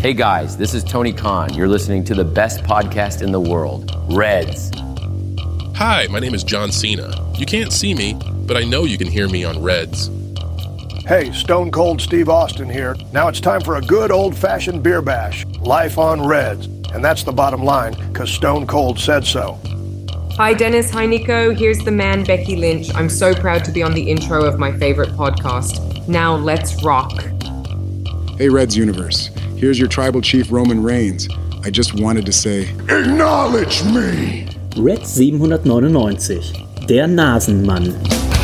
Hey guys, this is Tony Khan. You're listening to the best podcast in the world, Reds. Hi, my name is John Cena. You can't see me, but I know you can hear me on Reds. Hey, Stone Cold Steve Austin here. Now it's time for a good old-fashioned beer bash. Life on Reds. And that's the bottom line, because Stone Cold said so. Hi Dennis, hi Nico, here's the man Becky Lynch. I'm so proud to be on the intro of my favorite podcast. Now let's rock. Hey Reds Universe, here's your tribal chief Roman Reigns. I just wanted to say, acknowledge me! Red 799, der Nasenmann.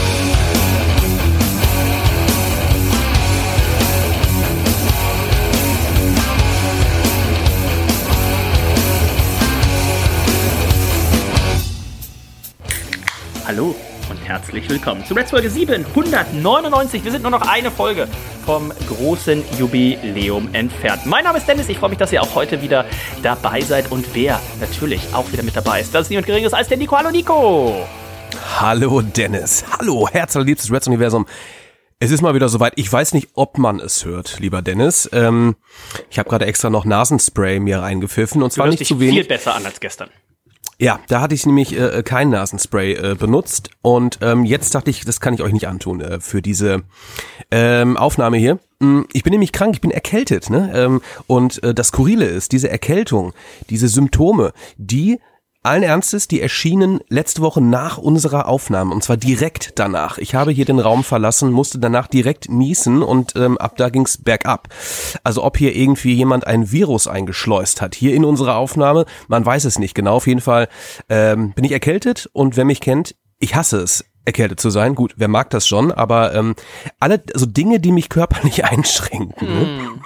Hallo und herzlich willkommen zu Reds Folge 799. Wir sind nur noch eine Folge vom großen Jubiläum entfernt. Mein Name ist Dennis, ich freue mich, dass ihr auch heute wieder dabei seid. Und wer natürlich auch wieder mit dabei ist, das ist niemand Geringeres als der Nico. Hallo Nico! Hallo Dennis, hallo herzliebstes Reds Universum. Es ist mal wieder soweit, ich weiß nicht, ob man es hört, lieber Dennis. Ich habe gerade extra noch Nasenspray mir reingepfiffen und zwar nicht zu wenig. Viel besser an als gestern. Ja, da hatte ich nämlich kein Nasenspray benutzt und jetzt dachte ich, das kann ich euch nicht antun für diese Aufnahme hier. Ich bin nämlich krank, ich bin erkältet, ne? Und das Skurrile ist, diese Erkältung, diese Symptome, die allen Ernstes, die erschienen letzte Woche nach unserer Aufnahme und zwar direkt danach. Ich habe hier den Raum verlassen, musste danach direkt niesen und ab da ging's bergab. Also ob hier irgendwie jemand ein Virus eingeschleust hat, hier in unserer Aufnahme, man weiß es nicht genau. Auf jeden Fall bin ich erkältet und wer mich kennt, ich hasse es, erkältet zu sein. Gut, wer mag das schon, aber alle so Dinge, die mich körperlich einschränken,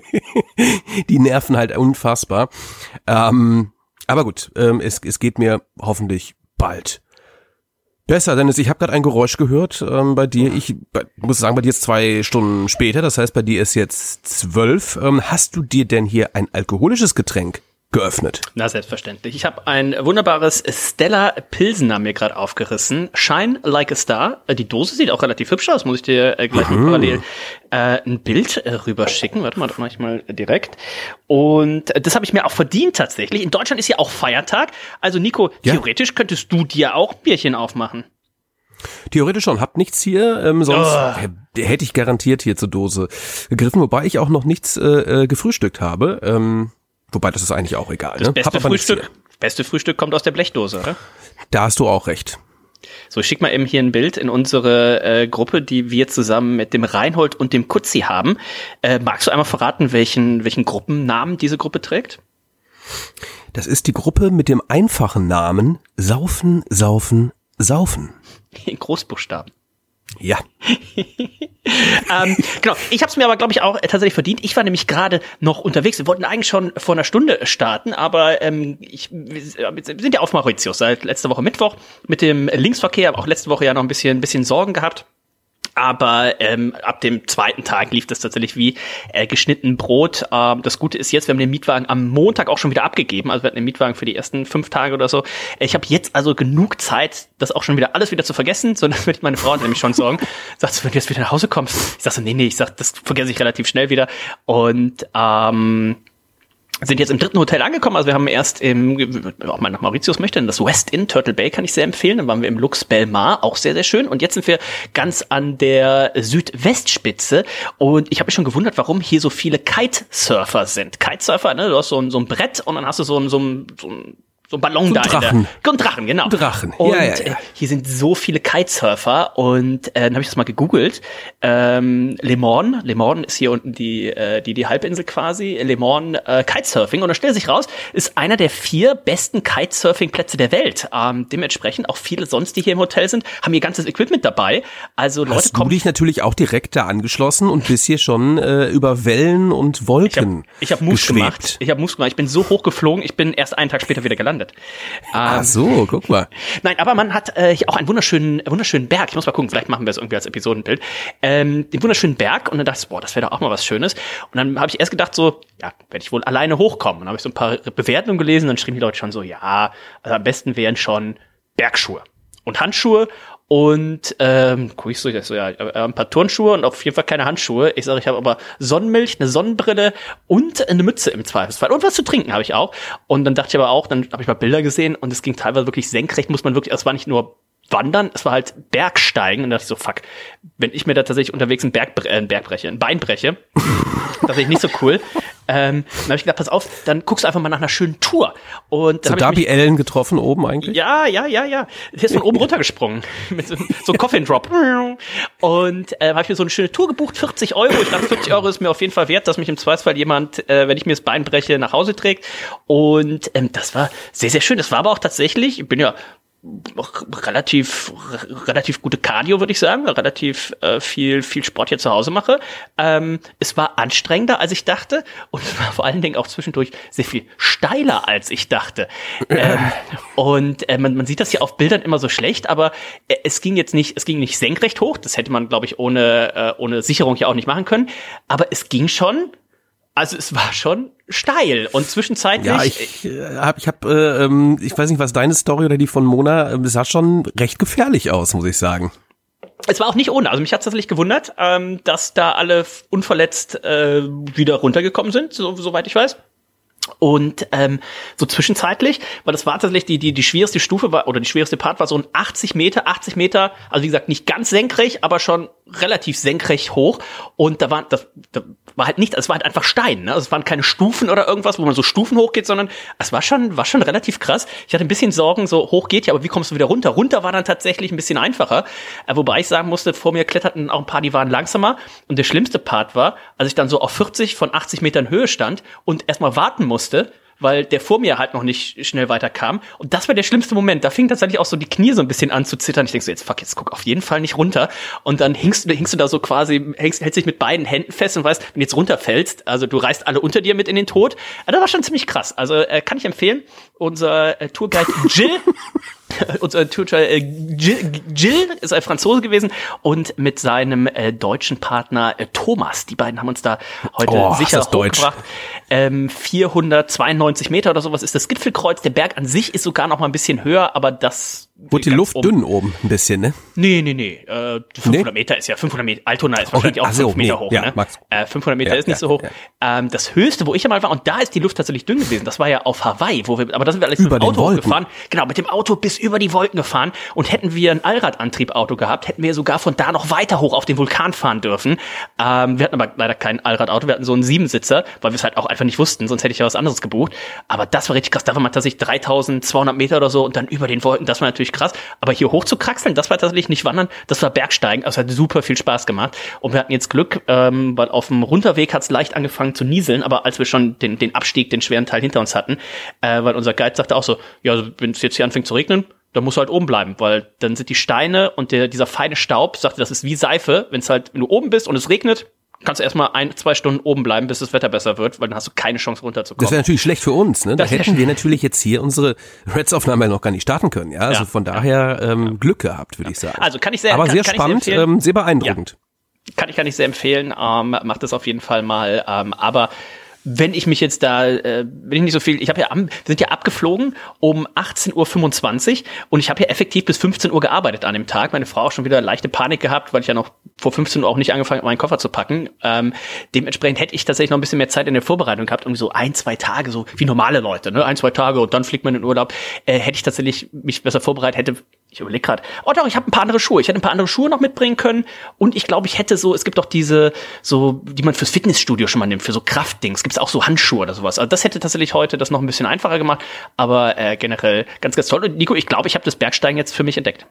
die nerven halt unfassbar. Aber gut, es geht mir hoffentlich bald besser, Dennis. Ich habe gerade ein Geräusch gehört bei dir. Ich muss sagen, bei dir ist 2 Stunden später, das heißt, bei dir ist jetzt 12. Hast du dir denn hier ein alkoholisches Getränk geöffnet? Na, selbstverständlich. Ich habe ein wunderbares Stella Pilsener mir gerade aufgerissen. Shine Like a Star. Die Dose sieht auch relativ hübsch aus. Muss ich dir gleich mal parallel ein Bild rüberschicken. Warte mal, das mache ich mal direkt. Und das habe ich mir auch verdient tatsächlich. In Deutschland ist ja auch Feiertag. Also Nico, theoretisch könntest du dir auch Bierchen aufmachen. Theoretisch schon. Habt nichts hier, sonst hätte ich garantiert hier zur Dose gegriffen. Wobei ich auch noch nichts gefrühstückt habe. Wobei, das ist eigentlich auch egal. Das ne? beste Frühstück kommt aus der Blechdose, oder? Da hast du auch recht. So, ich schick mal eben hier ein Bild in unsere Gruppe, die wir zusammen mit dem Reinhold und dem Kutzi haben. Magst du einmal verraten, welchen Gruppennamen diese Gruppe trägt? Das ist die Gruppe mit dem einfachen Namen Saufen, Saufen, Saufen. In Großbuchstaben. Ja. Genau, ich habe es mir aber, glaube ich, auch tatsächlich verdient. Ich war nämlich gerade noch unterwegs. Wir wollten eigentlich schon vor einer Stunde starten, aber wir sind ja auf Mauritius seit letzter Woche Mittwoch mit dem Linksverkehr. Auch letzte Woche ja noch ein bisschen Sorgen gehabt. Aber ab dem zweiten Tag lief das tatsächlich wie geschnitten Brot. Das Gute ist jetzt, wir haben den Mietwagen am Montag auch schon wieder abgegeben. Also wir hatten den Mietwagen für die ersten 5 Tage oder so. Ich habe jetzt also genug Zeit, das auch schon wieder alles wieder zu vergessen. So, dann wird meine Frau nämlich schon sorgen. Sagt, wenn du jetzt wieder nach Hause kommst. Ich sag so, nee, das vergesse ich relativ schnell wieder. Und sind jetzt im 3. Hotel angekommen, also wir haben erst auch mal nach Mauritius möchte, das West Inn, Turtle Bay kann ich sehr empfehlen, dann waren wir im Lux Belmar, auch sehr, sehr schön und jetzt sind wir ganz an der Südwestspitze und ich habe mich schon gewundert, warum hier so viele Kitesurfer sind. Kitesurfer, ne, du hast so ein Brett und dann hast du so ein Ballon da. Drachen. Ein Drachen, genau. Drachen. Und ja. Hier sind so viele Kitesurfer und dann habe ich das mal gegoogelt. Le Morne ist hier unten die Halbinsel quasi. Le Morne Kitesurfing und da stellt sich raus, ist einer der 4 besten Kitesurfing-Plätze der Welt. Dementsprechend auch viele sonst, die hier im Hotel sind, haben ihr ganzes Equipment dabei. Also Leute kommen. Hast du dich natürlich auch direkt da angeschlossen und bist hier schon über Wellen und Wolken Ich habe Moves gemacht. Ich bin so hoch geflogen, ich bin erst einen Tag später wieder gelandet. Ach so, guck mal. Nein, aber man hat hier auch einen wunderschönen Berg. Ich muss mal gucken, vielleicht machen wir es irgendwie als Episodenbild. Den wunderschönen Berg und dann dachte ich, das wäre doch auch mal was Schönes. Und dann habe ich erst gedacht so, ja, werde ich wohl alleine hochkommen. Und dann habe ich so ein paar Bewertungen gelesen, dann schrieben die Leute schon so, ja, also am besten wären schon Bergschuhe und Handschuhe und guck ich so, ja, ein paar Turnschuhe und auf jeden Fall keine Handschuhe. Ich sage, ich habe aber Sonnenmilch, eine Sonnenbrille und eine Mütze im Zweifelsfall. Und was zu trinken habe ich auch. Und dann dachte ich aber auch, dann habe ich mal Bilder gesehen und es ging teilweise wirklich senkrecht, muss man wirklich, es war nicht nur Wandern, es war halt Bergsteigen und da dachte ich so, fuck, wenn ich mir da tatsächlich unterwegs ein Bein breche, das ist nicht so cool. Dann habe ich gedacht, pass auf, dann guckst du einfach mal nach einer schönen Tour. Und dann so Darby Allen getroffen oben eigentlich? Ja. Der ist von oben runtergesprungen. Mit so Coffin Drop. Und habe ich mir so eine schöne Tour gebucht, 40 €. Ich dachte, 40 € ist mir auf jeden Fall wert, dass mich im Zweifelsfall jemand, wenn ich mir das Bein breche, nach Hause trägt. Und das war sehr, sehr schön. Das war aber auch tatsächlich, ich bin ja relativ gute Cardio, würde ich sagen, relativ viel Sport hier zu Hause mache. Es war anstrengender, als ich dachte, und es war vor allen Dingen auch zwischendurch sehr viel steiler, als ich dachte. Und man sieht das ja auf Bildern immer so schlecht, aber es ging nicht senkrecht hoch, das hätte man, glaube ich, ohne Sicherung ja auch nicht machen können, aber es ging schon. Also es war schon steil und zwischenzeitlich. Ja, ich weiß nicht, was deine Story oder die von Mona, sah schon recht gefährlich aus, muss ich sagen. Es war auch nicht ohne. Also mich hat es tatsächlich gewundert, dass da alle unverletzt wieder runtergekommen sind, soweit ich weiß. Und so zwischenzeitlich, weil das war tatsächlich die schwierigste Stufe war, oder die schwierigste Part war so ein 80 Meter, also wie gesagt, nicht ganz senkrecht, aber schon relativ senkrecht hoch. Und da war halt nicht, es war halt einfach Stein, ne? Also es waren keine Stufen oder irgendwas, wo man so Stufen hochgeht, sondern es war schon relativ krass. Ich hatte ein bisschen Sorgen, so hoch geht ja, aber wie kommst du wieder runter? Runter war dann tatsächlich ein bisschen einfacher, wobei ich sagen musste, vor mir kletterten auch ein paar, die waren langsamer. Und der schlimmste Part war, als ich dann so auf 40 von 80 Metern Höhe stand und erstmal warten musste, weil der vor mir halt noch nicht schnell weiterkam. Und das war der schlimmste Moment. Da fing tatsächlich auch so die Knie so ein bisschen an zu zittern. Ich denk so, jetzt guck auf jeden Fall nicht runter. Und dann hingst du da so quasi, hältst dich mit beiden Händen fest und weißt, wenn du jetzt runterfällst, also du reißt alle unter dir mit in den Tod. Das war schon ziemlich krass. Also kann ich empfehlen. Unser Tourguide Jill, Jill ist ein Franzose gewesen und mit seinem deutschen Partner Thomas. Die beiden haben uns da heute sicher hochgebracht. 492 Meter oder sowas ist das Gipfelkreuz. Der Berg an sich ist sogar noch mal ein bisschen höher, aber das wird die Luft dünn oben ein bisschen, ne? Nee. 500 Meter ist ja 500 Meter. Altona ist wahrscheinlich auch 5 Meter hoch, ne? 500 Meter ist nicht so hoch. Ja. Das höchste, wo ich einmal war, und da ist die Luft tatsächlich dünn gewesen, das war ja auf Hawaii, aber da sind wir alles mit dem Auto hochgefahren. Genau, mit dem Auto bis über die Wolken gefahren, und hätten wir ein Allradantriebauto gehabt, hätten wir sogar von da noch weiter hoch auf den Vulkan fahren dürfen. Wir hatten aber leider kein Allradauto, wir hatten so einen 7-Sitzer, weil wir es halt auch einfach nicht wussten, sonst hätte ich ja was anderes gebucht. Aber das war richtig krass, da war man tatsächlich 3200 Meter oder so und dann über den Wolken, das war natürlich krass. Aber hier hoch zu kraxeln, das war tatsächlich nicht Wandern, das war Bergsteigen, also hat super viel Spaß gemacht. Und wir hatten jetzt Glück, weil auf dem Runterweg hat es leicht angefangen zu nieseln, aber als wir schon den Abstieg, den schweren Teil hinter uns hatten, weil unser Guide sagte auch so, ja, also wenn es jetzt hier anfängt zu regnen, dann musst du halt oben bleiben, weil dann sind die Steine und dieser feine Staub, sagte, das ist wie Seife, wenn du oben bist und es regnet, kannst du erstmal 1-2 Stunden oben bleiben, bis das Wetter besser wird, weil dann hast du keine Chance runterzukommen. Das wäre natürlich schlecht für uns, ne? Da hätten wir natürlich jetzt hier unsere Reds-Aufnahme noch gar nicht starten können, ja? Also von daher Glück gehabt, würde ich sagen. Also kann ich sehr, aber sehr spannend, sehr beeindruckend. Ja. Kann ich sehr empfehlen, macht das auf jeden Fall mal, aber wenn ich mich jetzt bin ich nicht so viel, wir sind ja abgeflogen um 18:25 Uhr und ich habe ja effektiv bis 15 Uhr gearbeitet an dem Tag. Meine Frau hat schon wieder leichte Panik gehabt, weil ich ja noch vor 15 Uhr auch nicht angefangen habe, meinen Koffer zu packen. Dementsprechend hätte ich tatsächlich noch ein bisschen mehr Zeit in der Vorbereitung gehabt, irgendwie so 1-2 Tage, so wie normale Leute, ne? 1-2 Tage und dann fliegt man in den Urlaub. Hätte ich tatsächlich mich besser vorbereitet, ich überlege gerade, ich habe ein paar andere Schuhe. Ich hätte ein paar andere Schuhe noch mitbringen können und ich glaube, ich hätte es gibt doch diese, die man fürs Fitnessstudio schon mal nimmt, für so Kraftdings, gibt's auch so Handschuhe oder sowas. Also das hätte tatsächlich heute das noch ein bisschen einfacher gemacht, aber generell ganz, ganz toll. Und Nico, ich glaube, ich habe das Bergsteigen jetzt für mich entdeckt.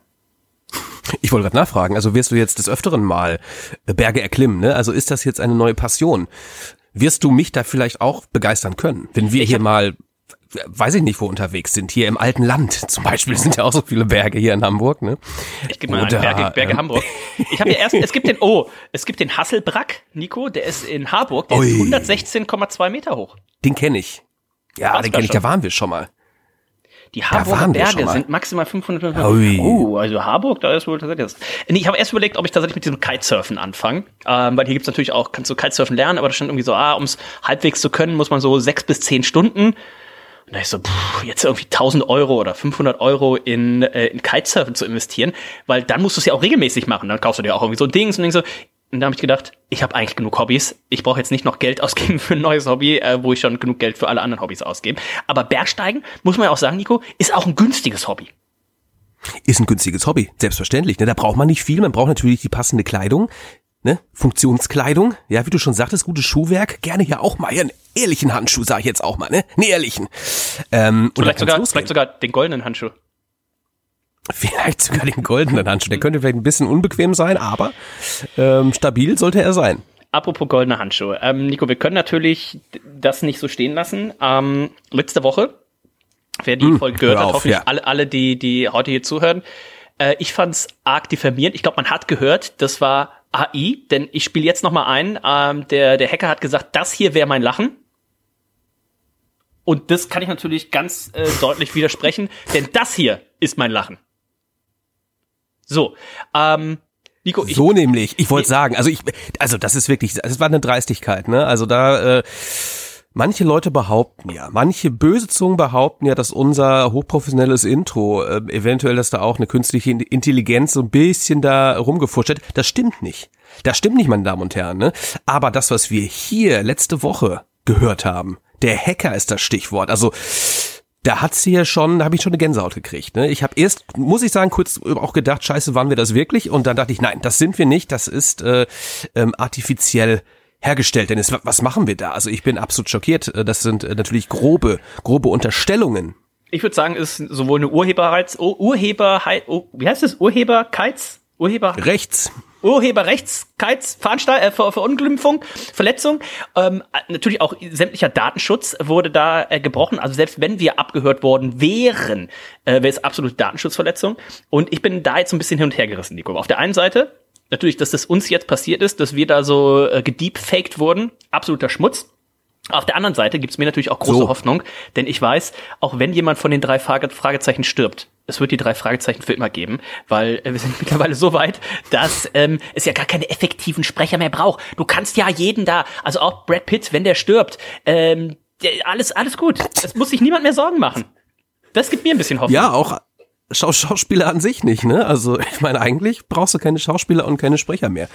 Ich wollte gerade nachfragen, also wirst du jetzt des Öfteren mal Berge erklimmen, ne? Also ist das jetzt eine neue Passion? Wirst du mich da vielleicht auch begeistern können, wenn wir hier mal, weiß ich nicht, wo unterwegs sind, hier im alten Land zum Beispiel, sind ja auch so viele Berge hier in Hamburg, ne? Ich gebe mal einen Berge Hamburg. Ich habe ja es gibt den Hasselbrack, Nico, der ist in Harburg, der ist 116,2 Meter hoch. Den kenne ich. Ja, den kenne ich, da waren wir schon mal. Die Harburger Berge sind maximal 500 Meter. Also Harburg, da ist wohl tatsächlich. Ich habe erst überlegt, ob ich tatsächlich mit diesem Kitesurfen anfange, weil hier gibt's natürlich auch, kannst du Kitesurfen lernen, aber das stand irgendwie so, um es halbwegs zu können, muss man so 6 bis 10 Stunden. Und da ich so, jetzt irgendwie 1.000 Euro oder 500 Euro in Kitesurfen zu investieren, weil dann musst du es ja auch regelmäßig machen. Dann kaufst du dir auch irgendwie so Dings und denkst so. Und da habe ich gedacht, ich habe eigentlich genug Hobbys. Ich brauche jetzt nicht noch Geld ausgeben für ein neues Hobby, wo ich schon genug Geld für alle anderen Hobbys ausgebe. Aber Bergsteigen, muss man ja auch sagen, Nico, ist auch ein günstiges Hobby. Ist ein günstiges Hobby, selbstverständlich. Ne? Da braucht man nicht viel, man braucht natürlich die passende Kleidung, ne? Funktionskleidung, ja, wie du schon sagtest, gutes Schuhwerk, gerne hier auch mal einen ehrlichen Handschuh, sag ich jetzt auch mal, ne? Einen ehrlichen. Vielleicht sogar den goldenen Handschuh. Vielleicht sogar den goldenen Handschuh. Der könnte vielleicht ein bisschen unbequem sein, aber stabil sollte er sein. Apropos goldene Handschuhe. Nico, wir können natürlich das nicht so stehen lassen. Letzte Woche, wer die Folge gehört hat, hoffentlich alle, die heute hier zuhören. Ich fand's arg diffamierend. Ich glaube, man hat gehört, das war AI, denn ich spiele jetzt nochmal ein. Der Hacker hat gesagt, das hier wäre mein Lachen. Und das kann ich natürlich ganz deutlich widersprechen, denn das hier ist mein Lachen. So, Nico, ich wollte sagen, also das ist wirklich, das war eine Dreistigkeit, ne? Also da, manche Leute behaupten ja, manche böse Zungen behaupten ja, dass unser hochprofessionelles Intro, eventuell, dass da auch eine künstliche Intelligenz so ein bisschen da rumgefuscht hat. Das stimmt nicht. Das stimmt nicht, meine Damen und Herren, ne? Aber das, was wir hier letzte Woche gehört haben, der Hacker ist das Stichwort. Also, da habe ich schon eine Gänsehaut gekriegt. Ne? Ich habe erst, muss ich sagen, kurz auch gedacht, scheiße, waren wir das wirklich? Und dann dachte ich, nein, das sind wir nicht, das ist artifiziell hergestellt. Denn was machen wir da? Also ich bin absolut schockiert. Das sind natürlich grobe Unterstellungen. Ich würde sagen, es ist sowohl eine Urheberrechtsverunglimpfung, Verletzung, natürlich auch sämtlicher Datenschutz wurde da gebrochen. Also selbst wenn wir abgehört worden wären, wäre es absolute Datenschutzverletzung. Und ich bin da jetzt ein bisschen hin und her gerissen, Nico. Auf der einen Seite natürlich, dass das uns jetzt passiert ist, dass wir da so gedeepfaked wurden, absoluter Schmutz. Auf der anderen Seite gibt's mir natürlich auch große Hoffnung, denn ich weiß, auch wenn jemand von den 3 Fragezeichen stirbt, es wird die 3 Fragezeichen für immer geben, weil wir sind mittlerweile so weit, dass es ja gar keine effektiven Sprecher mehr braucht. Du kannst ja jeden da, also auch Brad Pitt, wenn der stirbt, alles gut. Es muss sich niemand mehr Sorgen machen. Das gibt mir ein bisschen Hoffnung. Ja, auch Schauspieler an sich nicht, ne? Also ich meine, eigentlich brauchst du keine Schauspieler und keine Sprecher mehr.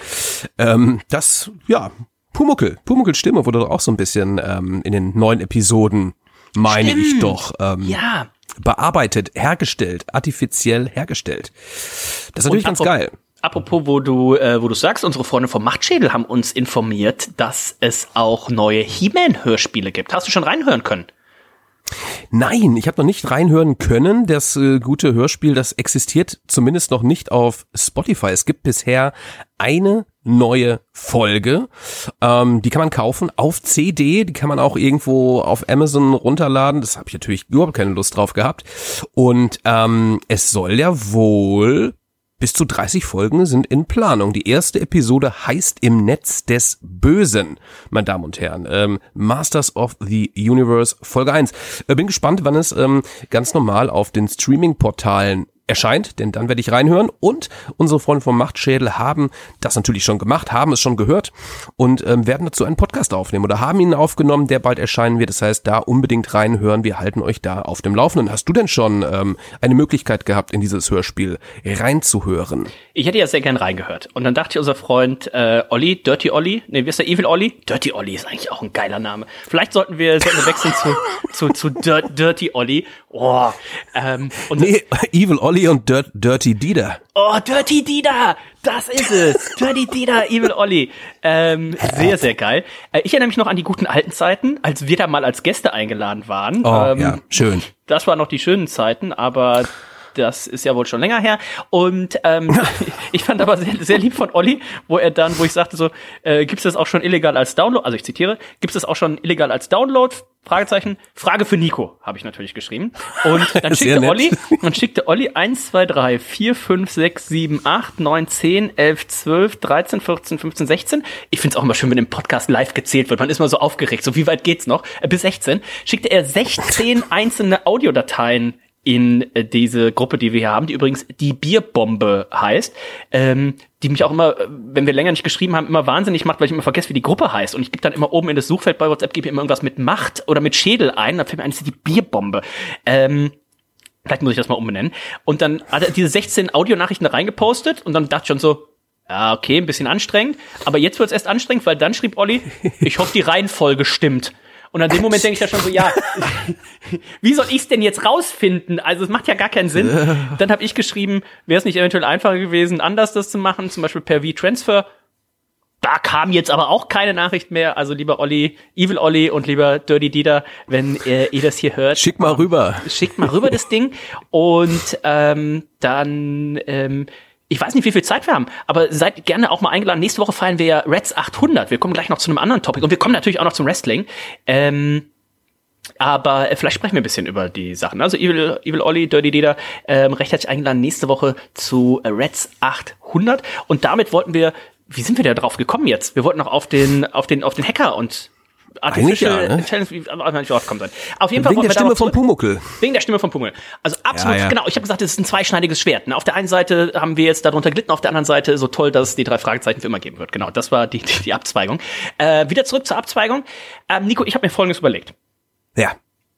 Pumuckls Stimme wurde doch auch so ein bisschen in den neuen Episoden, meine ich doch, bearbeitet, hergestellt, artifiziell hergestellt. Das ist natürlich ganz geil. Apropos, wo du sagst, unsere Freunde vom Machtschädel haben uns informiert, dass es auch neue He-Man-Hörspiele gibt. Hast du schon reinhören können? Nein, ich habe noch nicht reinhören können. Das gute Hörspiel, das existiert zumindest noch nicht auf Spotify. Es gibt bisher eine neue Folge. Die kann man kaufen auf CD. Die kann man auch irgendwo auf Amazon runterladen. Das habe ich natürlich überhaupt keine Lust drauf gehabt. Und es soll ja wohl bis zu 30 Folgen sind in Planung. Die erste Episode heißt Im Netz des Bösen, meine Damen und Herren. Masters of the Universe, Folge 1. Bin gespannt, wann es ganz normal auf den Streaming-Portalen erscheint, denn dann werde ich reinhören. Und unsere Freunde vom Machtschädel haben das natürlich schon gemacht, haben es schon gehört und werden dazu einen Podcast aufnehmen oder haben ihn aufgenommen, der bald erscheinen wird. Das heißt, da unbedingt reinhören. Wir halten euch da auf dem Laufenden. Hast du denn schon eine Möglichkeit gehabt, in dieses Hörspiel reinzuhören? Ich hätte ja sehr gern reingehört. Und dann dachte ich, unser Freund Olli, Dirty Olli, wie ist der, Evil Olli? Dirty Olli ist eigentlich auch ein geiler Name. Vielleicht sollten wir wechseln zu Dirty Olli. Evil Olli und Dirty Dieter. Oh, Dirty Dieter! Das ist es! Dirty Dieter, Evil Olli. Sehr, sehr geil. Ich erinnere mich noch an die guten alten Zeiten, als wir da mal als Gäste eingeladen waren. Ja, schön. Das waren noch die schönen Zeiten, aber das ist ja wohl schon länger her. Und ich fand aber sehr, sehr lieb von Olli, wo ich sagte so, gibt es das auch schon illegal als Download? Also ich zitiere, gibt es das auch schon illegal als Download? Fragezeichen. Frage für Nico, habe ich natürlich geschrieben. Und dann schickte Olli 1, 2, 3, 4, 5, 6, 7, 8, 9, 10, 11, 12, 13, 14, 15, 16. Ich find's auch immer schön, wenn im Podcast live gezählt wird. Man ist mal so aufgeregt. So, wie weit geht's noch? Bis 16. Schickte er 16 einzelne Audiodateien in diese Gruppe, die wir hier haben, die übrigens die Bierbombe heißt. die mich auch immer, wenn wir länger nicht geschrieben haben, immer wahnsinnig macht, weil ich immer vergesse, wie die Gruppe heißt. Und ich gebe dann immer oben in das Suchfeld bei WhatsApp, gebe immer irgendwas mit Macht oder mit Schädel ein. Dann fällt mir ein, das ist die Bierbombe. Vielleicht muss ich das mal umbenennen. Und dann hat er diese 16 Audionachrichten da reingepostet und dann dachte ich schon so, ja, okay, ein bisschen anstrengend. Aber jetzt wird's erst anstrengend, weil dann schrieb Olli, ich hoffe, die Reihenfolge stimmt. Und an dem Moment denke ich ja schon so, ja, wie soll ich's denn jetzt rausfinden? Also es macht ja gar keinen Sinn. Dann habe ich geschrieben, wäre es nicht eventuell einfacher gewesen, anders das zu machen, zum Beispiel per V-Transfer. Da kam jetzt aber auch keine Nachricht mehr. Also lieber Olli, Evil Olli und lieber Dirty Dieter, wenn ihr das hier hört. Schickt mal rüber das Ding. Und dann ich weiß nicht, wie viel Zeit wir haben, aber seid gerne auch mal eingeladen. Nächste Woche feiern wir ja Reds 800. Wir kommen gleich noch zu einem anderen Topic und wir kommen natürlich auch noch zum Wrestling. Aber vielleicht sprechen wir ein bisschen über die Sachen. Also Evil Olli, Dirty Dieter, recht herzlich eingeladen nächste Woche zu Reds 800. Und damit wollten wir, wie sind wir da drauf gekommen jetzt? Wir wollten noch auf den Hacker und Artificial Intelligence, nicht draufkommen sein. Auf jeden Fall wegen der Stimme von Pumuckl. Wegen der Stimme von Pumuckl. Also absolut, genau. Ich habe gesagt, es ist ein zweischneidiges Schwert. Ne? Auf der einen Seite haben wir jetzt darunter gelitten, auf der anderen Seite so toll, dass es die 3 Fragezeichen für immer geben wird. Genau, das war die Abzweigung. Wieder zurück zur Abzweigung. Nico, ich habe mir Folgendes überlegt. Ja.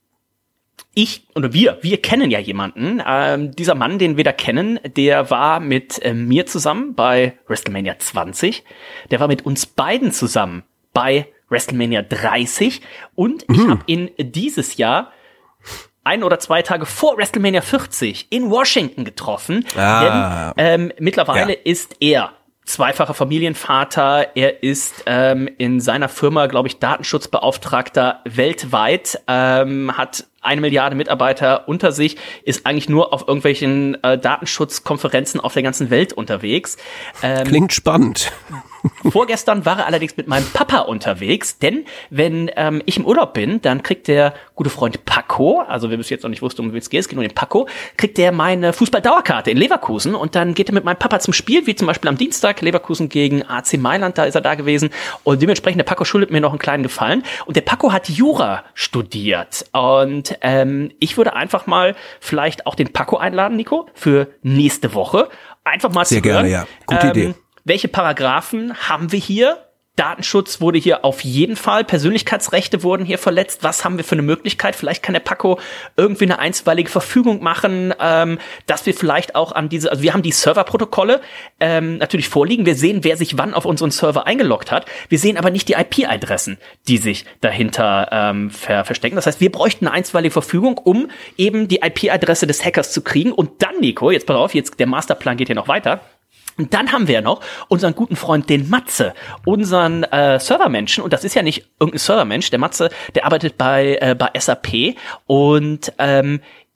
Wir kennen ja jemanden. Dieser Mann, den wir da kennen, der war mit mir zusammen bei WrestleMania 20. Der war mit uns beiden zusammen bei WrestleMania 30 und ich habe ihn dieses Jahr 1 oder 2 Tage vor WrestleMania 40 in Washington getroffen, denn mittlerweile ist er zweifacher Familienvater, er ist in seiner Firma, glaube ich, Datenschutzbeauftragter weltweit, hat 1 Milliarde Mitarbeiter unter sich, ist eigentlich nur auf irgendwelchen Datenschutzkonferenzen auf der ganzen Welt unterwegs. Klingt spannend. Vorgestern war er allerdings mit meinem Papa unterwegs, denn wenn ich im Urlaub bin, dann kriegt der gute Freund Paco, also wir bis jetzt noch nicht wussten, um wen es geht, es geht nur den Paco, kriegt der meine Fußball-Dauerkarte in Leverkusen und dann geht er mit meinem Papa zum Spiel, wie zum Beispiel am Dienstag, Leverkusen gegen AC Mailand, da ist er da gewesen und dementsprechend der Paco schuldet mir noch einen kleinen Gefallen und der Paco hat Jura studiert und ich würde einfach mal vielleicht auch den Paco einladen, Nico, für nächste Woche, einfach mal sehr zu hören. Sehr gerne, ja. Gute Idee. Welche Paragraphen haben wir hier? Datenschutz wurde hier auf jeden Fall, Persönlichkeitsrechte wurden hier verletzt. Was haben wir für eine Möglichkeit? Vielleicht kann der Paco irgendwie eine einstweilige Verfügung machen, dass wir vielleicht auch an diese, also wir haben die Serverprotokolle natürlich vorliegen. Wir sehen, wer sich wann auf unseren Server eingeloggt hat. Wir sehen aber nicht die IP-Adressen, die sich dahinter verstecken. Das heißt, wir bräuchten eine einstweilige Verfügung, um eben die IP-Adresse des Hackers zu kriegen. Und dann, Nico, jetzt pass auf, jetzt der Masterplan geht hier noch weiter. Und dann haben wir ja noch unseren guten Freund, den Matze, unseren Servermenschen. Und das ist ja nicht irgendein Servermensch. Der Matze, der arbeitet bei SAP. Und wenn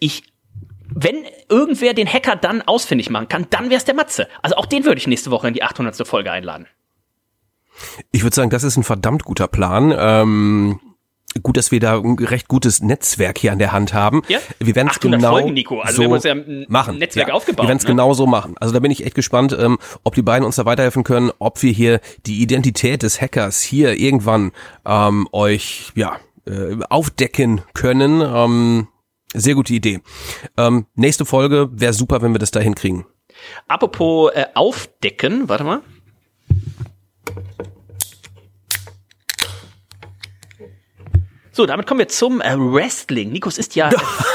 irgendwer den Hacker dann ausfindig machen kann, dann wäre es der Matze. Also auch den würde ich nächste Woche in die 800. Folge einladen. Ich würde sagen, das ist ein verdammt guter Plan. Gut, dass wir da ein recht gutes Netzwerk hier an der Hand haben. Ja? Wir werden es genau Folgen, Nico. Also so wir haben uns ja ein machen. Netzwerk aufgebaut. Wir werden es genau so machen. Also da bin ich echt gespannt, ob die beiden uns da weiterhelfen können, ob wir hier die Identität des Hackers hier irgendwann euch aufdecken können. Sehr gute Idee. Nächste Folge wäre super, wenn wir das da hinkriegen. Apropos aufdecken, warte mal. So, damit kommen wir zum Wrestling. Nico, es ist ja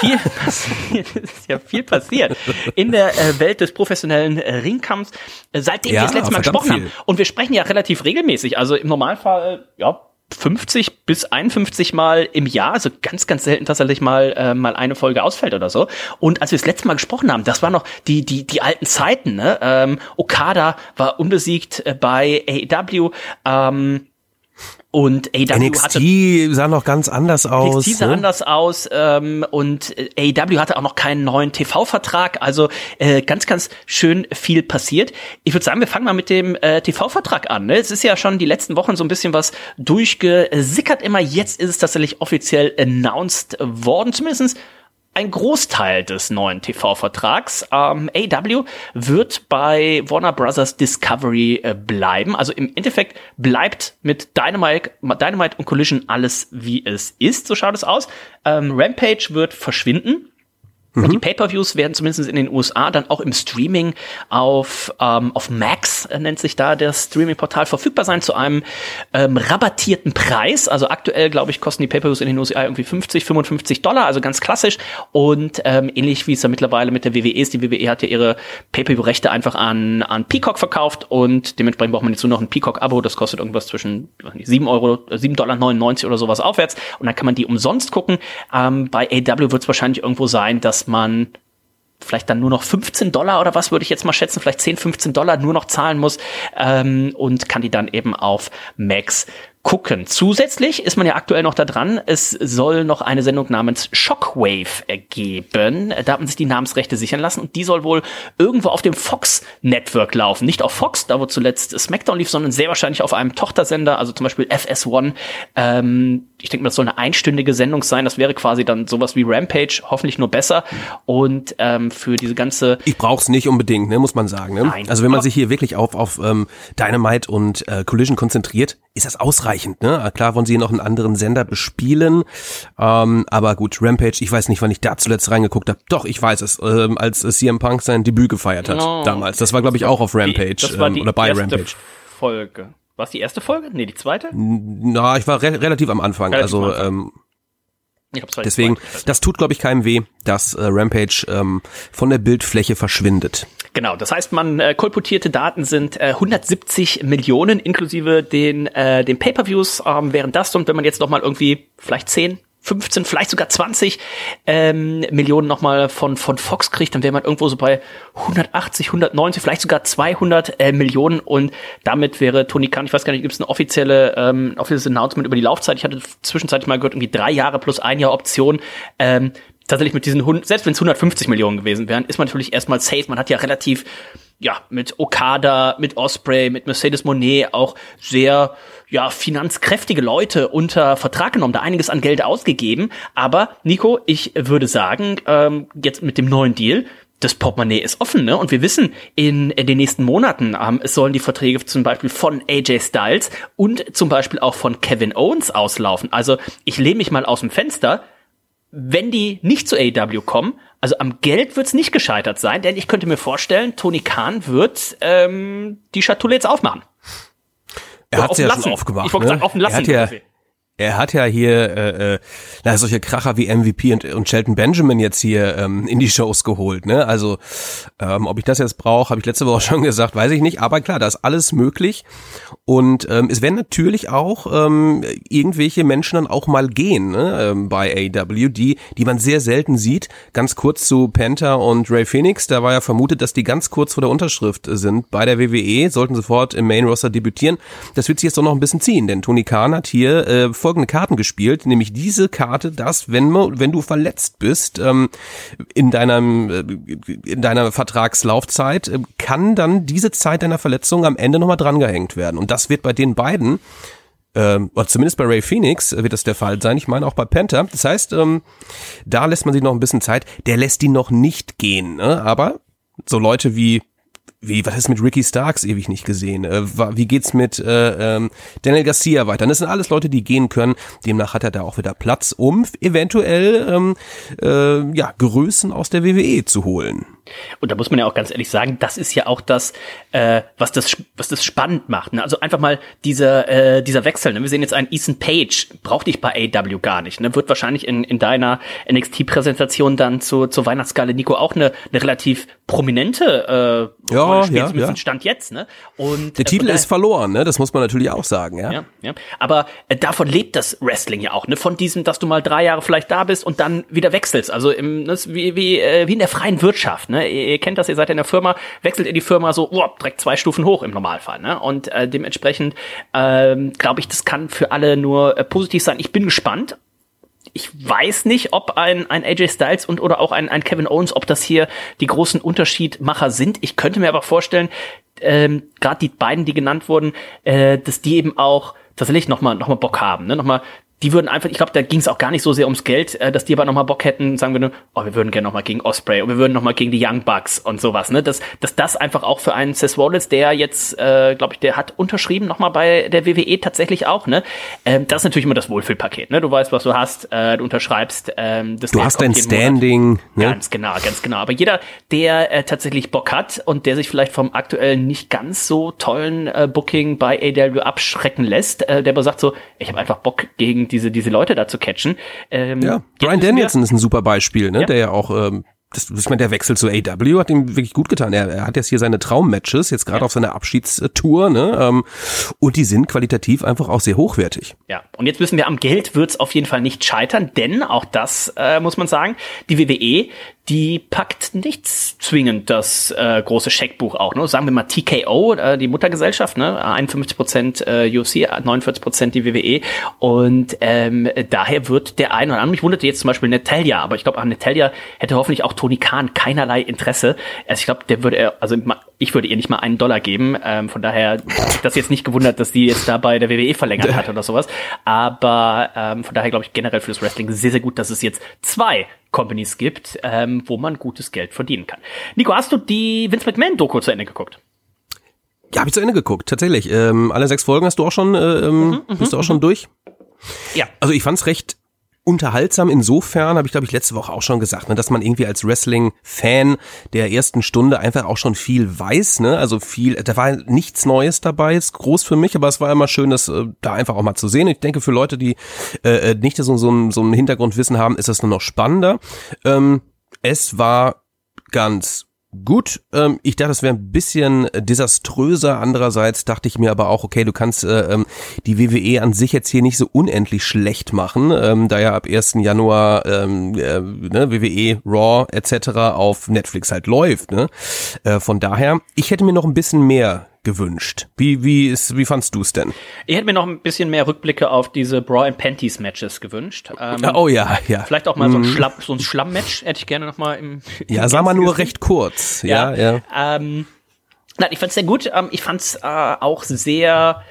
viel passiert in der Welt des professionellen Ringkampfs, seitdem wir das letzte Mal gesprochen haben. Und wir sprechen ja relativ regelmäßig, also im Normalfall 50 bis 51 Mal im Jahr, also ganz, ganz selten tatsächlich mal eine Folge ausfällt oder so. Und als wir das letzte Mal gesprochen haben, das war noch die alten Zeiten, ne? Okada war unbesiegt bei AEW, und AEW NXT sah noch ganz anders aus. NXT sah anders aus und AEW hatte auch noch keinen neuen TV-Vertrag. Also ganz, ganz schön viel passiert. Ich würde sagen, wir fangen mal mit dem TV-Vertrag an. Ne? Es ist ja schon die letzten Wochen so ein bisschen was durchgesickert immer. Jetzt ist es tatsächlich offiziell announced worden, zumindest ein Großteil des neuen TV-Vertrags. AEW wird bei Warner Brothers Discovery bleiben. Also im Endeffekt bleibt mit Dynamite und Collision alles, wie es ist. So schaut es aus. Rampage wird verschwinden. Und die Pay-Per-Views werden zumindest in den USA dann auch im Streaming auf Max, nennt sich da das Streaming-Portal, verfügbar sein zu einem rabattierten Preis. Also aktuell, glaube ich, kosten die Pay-Per-Views in den USA irgendwie $50-55, also ganz klassisch. Und ähnlich wie es da mittlerweile mit der WWE ist. Die WWE hat ja ihre Pay-Per-View-Rechte einfach an Peacock verkauft und dementsprechend braucht man jetzt nur noch ein Peacock-Abo. Das kostet irgendwas zwischen $7,99 oder sowas aufwärts. Und dann kann man die umsonst gucken. Bei AEW wird es wahrscheinlich irgendwo sein, dass man vielleicht dann nur noch $15 oder was, würde ich jetzt mal schätzen, vielleicht $10-15 nur noch zahlen muss und kann die dann eben auf Max gucken. Zusätzlich ist man ja aktuell noch da dran, es soll noch eine Sendung namens Shockwave geben. Da hat man sich die Namensrechte sichern lassen und die soll wohl irgendwo auf dem Fox Network laufen. Nicht auf Fox, da wo zuletzt SmackDown lief, sondern sehr wahrscheinlich auf einem Tochtersender, also zum Beispiel FS1. Ich denke mal, das soll eine einstündige Sendung sein. Das wäre quasi dann sowas wie Rampage, hoffentlich nur besser. Und für diese ganze... Ich brauch's nicht unbedingt, ne, muss man sagen. Ne? Nein. Also wenn man sich hier wirklich auf Dynamite und Collision konzentriert, ist das ausreichend. Ne? Klar wollen sie noch einen anderen Sender bespielen, aber gut, Rampage, ich weiß nicht, wann ich da zuletzt reingeguckt habe. Doch, ich weiß es, als CM Punk sein Debüt gefeiert hat damals. Das war, glaube ich, auch auf Rampage oder bei Rampage. Folge. War es die erste Folge? Nee, die zweite? Na, ich war relativ am Anfang. Deswegen, das tut, glaube ich, keinem weh, dass Rampage von der Bildfläche verschwindet. Genau, das heißt, kolportierte Daten sind 170 Millionen inklusive den Pay-Per-Views wären das. Und wenn man jetzt noch mal irgendwie vielleicht 10, 15, vielleicht sogar 20 Millionen nochmal von Fox kriegt, dann wäre man irgendwo so bei 180, 190, vielleicht sogar 200 Millionen und damit wäre Tony Khan, ich weiß gar nicht, gibt es ein offizielles Announcement über die Laufzeit, ich hatte zwischenzeitlich mal gehört, irgendwie 3 Jahre plus 1 Jahr Option, tatsächlich mit diesen, selbst wenn es 150 Millionen gewesen wären, ist man natürlich erstmal safe, man hat ja relativ, mit Okada, mit Ospreay, mit Mercedes Moné auch sehr, finanzkräftige Leute unter Vertrag genommen, da einiges an Geld ausgegeben. Aber, Nico, ich würde sagen, jetzt mit dem neuen Deal, das Portemonnaie ist offen, ne? Und wir wissen, in den nächsten Monaten es sollen die Verträge zum Beispiel von AJ Styles und zum Beispiel auch von Kevin Owens auslaufen. Also, ich lehne mich mal aus dem Fenster, wenn die nicht zu AEW kommen, also am Geld wird's nicht gescheitert sein, denn ich könnte mir vorstellen, Tony Khan wird die Schatulle jetzt aufmachen. Er hat sie ja schon aufgemacht. Ich wollte sagen, offen lassen. Er hat ja hier solche Kracher wie MVP und Shelton Benjamin jetzt hier in die Shows geholt, ne? Also ob ich das jetzt brauche, habe ich letzte Woche schon gesagt, weiß ich nicht. Aber klar, da ist alles möglich. Und es werden natürlich auch irgendwelche Menschen dann auch mal gehen, ne? Bei AEW, die man sehr selten sieht. Ganz kurz zu Penta und Ray Phoenix. Da war ja vermutet, dass die ganz kurz vor der Unterschrift sind bei der WWE, sollten sofort im Main Roster debütieren. Das wird sich jetzt doch noch ein bisschen ziehen, denn Tony Khan hat hier folgende Karten gespielt, nämlich diese Karte, dass wenn du verletzt bist in deiner Vertragslaufzeit, kann dann diese Zeit deiner Verletzung am Ende nochmal drangehängt werden. Und das wird bei den beiden, oder zumindest bei Ray Phoenix wird das der Fall sein, ich meine auch bei Penta. Das heißt, da lässt man sich noch ein bisschen Zeit, der lässt die noch nicht gehen, ne? Aber so Leute was ist mit Ricky Starks ewig nicht gesehen? Wie geht's mit Daniel Garcia weiter? Das sind alles Leute, die gehen können. Demnach hat er da auch wieder Platz, um eventuell Größen aus der WWE zu holen. Und da muss man ja auch ganz ehrlich sagen, das ist ja auch das, was das spannend macht. Ne? Also einfach mal dieser Wechsel. Ne? Wir sehen jetzt einen Ethan Page, brauchte ich bei AEW gar nicht. Ne? Wird wahrscheinlich in deiner NXT-Präsentation dann zur Weihnachtsgala, Nico, auch eine relativ prominente Rolle spielt, zumindest Stand jetzt. Ne? Und der Titel ist verloren, ne? Das muss man natürlich auch sagen. Ja. Aber davon lebt das Wrestling ja auch, ne? Von diesem, dass du mal 3 Jahre vielleicht da bist und dann wieder wechselst. Also wie in der freien Wirtschaft. Ne? Ihr kennt das, ihr seid in der Firma, wechselt in die Firma so direkt 2 Stufen hoch im Normalfall. Ne? Und dementsprechend glaube ich, das kann für alle nur positiv sein. Ich bin gespannt. Ich weiß nicht, ob ein AJ Styles oder auch ein Kevin Owens, ob das hier die großen Unterschiedmacher sind. Ich könnte mir aber vorstellen, gerade die beiden, die genannt wurden, dass die eben auch tatsächlich noch mal Bock haben, ne? Nochmal die würden einfach, ich glaube, da ging es auch gar nicht so sehr ums Geld, dass die aber nochmal Bock hätten, sagen wir nur, wir würden gerne nochmal gegen Ospreay und wir würden nochmal gegen die Young Bucks und sowas, ne? Dass das einfach auch für einen Seth Rollins, der jetzt, glaube ich, der hat unterschrieben nochmal bei der WWE tatsächlich auch, ne? Das ist natürlich immer das Wohlfühlpaket, ne? Du weißt, was du hast, du unterschreibst, das du hast dein Standing, ne? Ganz genau. Aber jeder, der tatsächlich Bock hat und der sich vielleicht vom aktuellen nicht ganz so tollen Booking bei AEW abschrecken lässt, der aber sagt so, ich habe einfach Bock gegen diese Leute da zu catchen. Bryan Danielson ist ein super Beispiel, ne? Der ja auch, ich meine, der Wechsel zu AEW hat ihm wirklich gut getan. Er hat jetzt hier seine Traummatches, jetzt gerade auf seiner Abschiedstour, ne? Und die sind qualitativ einfach auch sehr hochwertig. Ja, und jetzt wissen wir, am Geld wird's auf jeden Fall nicht scheitern, denn auch das muss man sagen, die WWE, die packt nicht zwingend das große Scheckbuch auch, ne? Sagen wir mal TKO, die Muttergesellschaft, ne? 51% UFC, 49% die WWE und daher wird der ein oder andere, mich wunderte jetzt zum Beispiel Natalya, aber ich glaube, an Natalya hätte hoffentlich auch Tony Khan keinerlei Interesse. Also ich glaube, ich würde ihr nicht mal $1 geben, von daher das jetzt nicht gewundert, dass die jetzt da bei der WWE verlängert hat oder sowas, aber von daher glaube ich generell für das Wrestling sehr, sehr gut, dass es jetzt 2 Companies gibt, wo man gutes Geld verdienen kann. Nico, hast du die Vince McMahon-Doku zu Ende geguckt? Ja, habe ich zu Ende geguckt, tatsächlich. Alle 6 Folgen hast du auch schon, bist du auch schon durch? Ja. Also ich fand's recht unterhaltsam insofern, habe ich glaube ich letzte Woche auch schon gesagt, ne, dass man irgendwie als Wrestling-Fan der ersten Stunde einfach auch schon viel weiß, ne, also da war nichts Neues dabei, ist groß für mich, aber es war immer schön, das da einfach auch mal zu sehen. Ich denke, für Leute, die nicht so ein Hintergrundwissen haben, ist das nur noch spannender. Es war ganz gut, ich dachte, es wäre ein bisschen desaströser. Andererseits dachte ich mir aber auch, okay, du kannst die WWE an sich jetzt hier nicht so unendlich schlecht machen, da ja ab 1. Januar WWE, Raw etc. auf Netflix halt läuft. Ne? Von daher, ich hätte mir noch ein bisschen mehr gewünscht. Wie fandst du es denn? Ich hätte mir noch ein bisschen mehr Rückblicke auf diese Bra and Panties Matches gewünscht. Oh ja. Vielleicht auch mal so ein Schlamm-Match hätte ich gerne noch mal im sah mal nur recht kurz. Ja. Nein, ich fand's sehr gut. Ich fand's auch sehr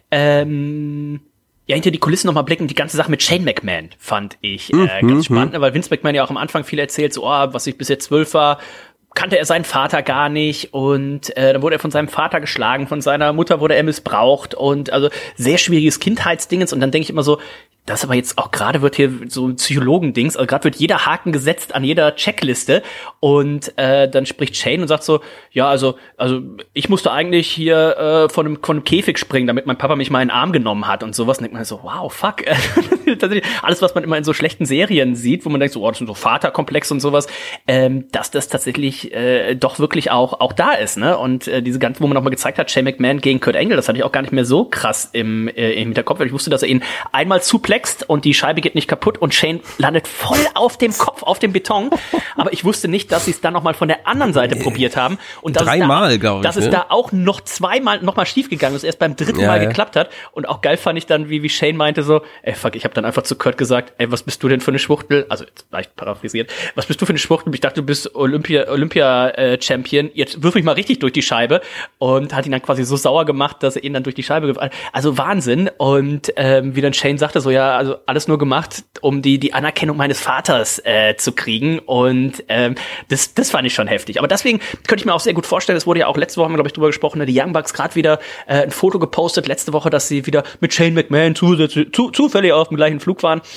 hinter die Kulissen noch mal blicken. Die ganze Sache mit Shane McMahon fand ich ganz spannend, weil Vince McMahon ja auch am Anfang viel erzählt, so was ich bis jetzt 12 war, kannte er seinen Vater gar nicht und dann wurde er von seinem Vater geschlagen, von seiner Mutter wurde er missbraucht und also sehr schwieriges Kindheitsdingens und dann denke ich immer so, das aber jetzt auch gerade wird hier so ein Psychologendings, also gerade wird jeder Haken gesetzt an jeder Checkliste und dann spricht Shane und sagt so, ja, also ich musste eigentlich hier von einem Käfig springen, damit mein Papa mich mal in den Arm genommen hat und sowas. Und denkt man so, wow, fuck. Alles, was man immer in so schlechten Serien sieht, wo man denkt so, das sind so Vaterkomplex und sowas, dass das tatsächlich doch wirklich auch da ist, ne? Und diese ganze, wo man noch mal gezeigt hat, Shane McMahon gegen Kurt Angle, das hatte ich auch gar nicht mehr so krass im Hinterkopf, weil ich wusste, dass er ihn einmal suplext und die Scheibe geht nicht kaputt und Shane landet voll auf dem Kopf, auf dem Beton. Aber ich wusste nicht, dass sie es dann noch mal von der anderen Seite probiert haben. Und dreimal, glaube ich. Dass es da auch noch zweimal noch mal schief gegangen ist, erst beim dritten Mal geklappt hat. Und auch geil fand ich dann, wie Shane meinte so, fuck, ich habe dann einfach zu Kurt gesagt, was bist du denn für eine Schwuchtel? Also jetzt leicht paraphrasiert. Was bist du für eine Schwuchtel? Ich dachte, du bist Olympia-Champion. Jetzt wirf mich mal richtig durch die Scheibe. Und hat ihn dann quasi so sauer gemacht, dass er ihn dann durch die Scheibe geworfen hat. Also Wahnsinn. Und wie dann Shane sagte so, ja, also alles nur gemacht, um die Anerkennung meines Vaters zu kriegen und das fand ich schon heftig. Aber deswegen könnte ich mir auch sehr gut vorstellen, es wurde ja auch letzte Woche, glaube ich, drüber gesprochen, die Young Bucks gerade wieder ein Foto gepostet, letzte Woche, dass sie wieder mit Shane McMahon zufällig auf dem gleichen Flug waren.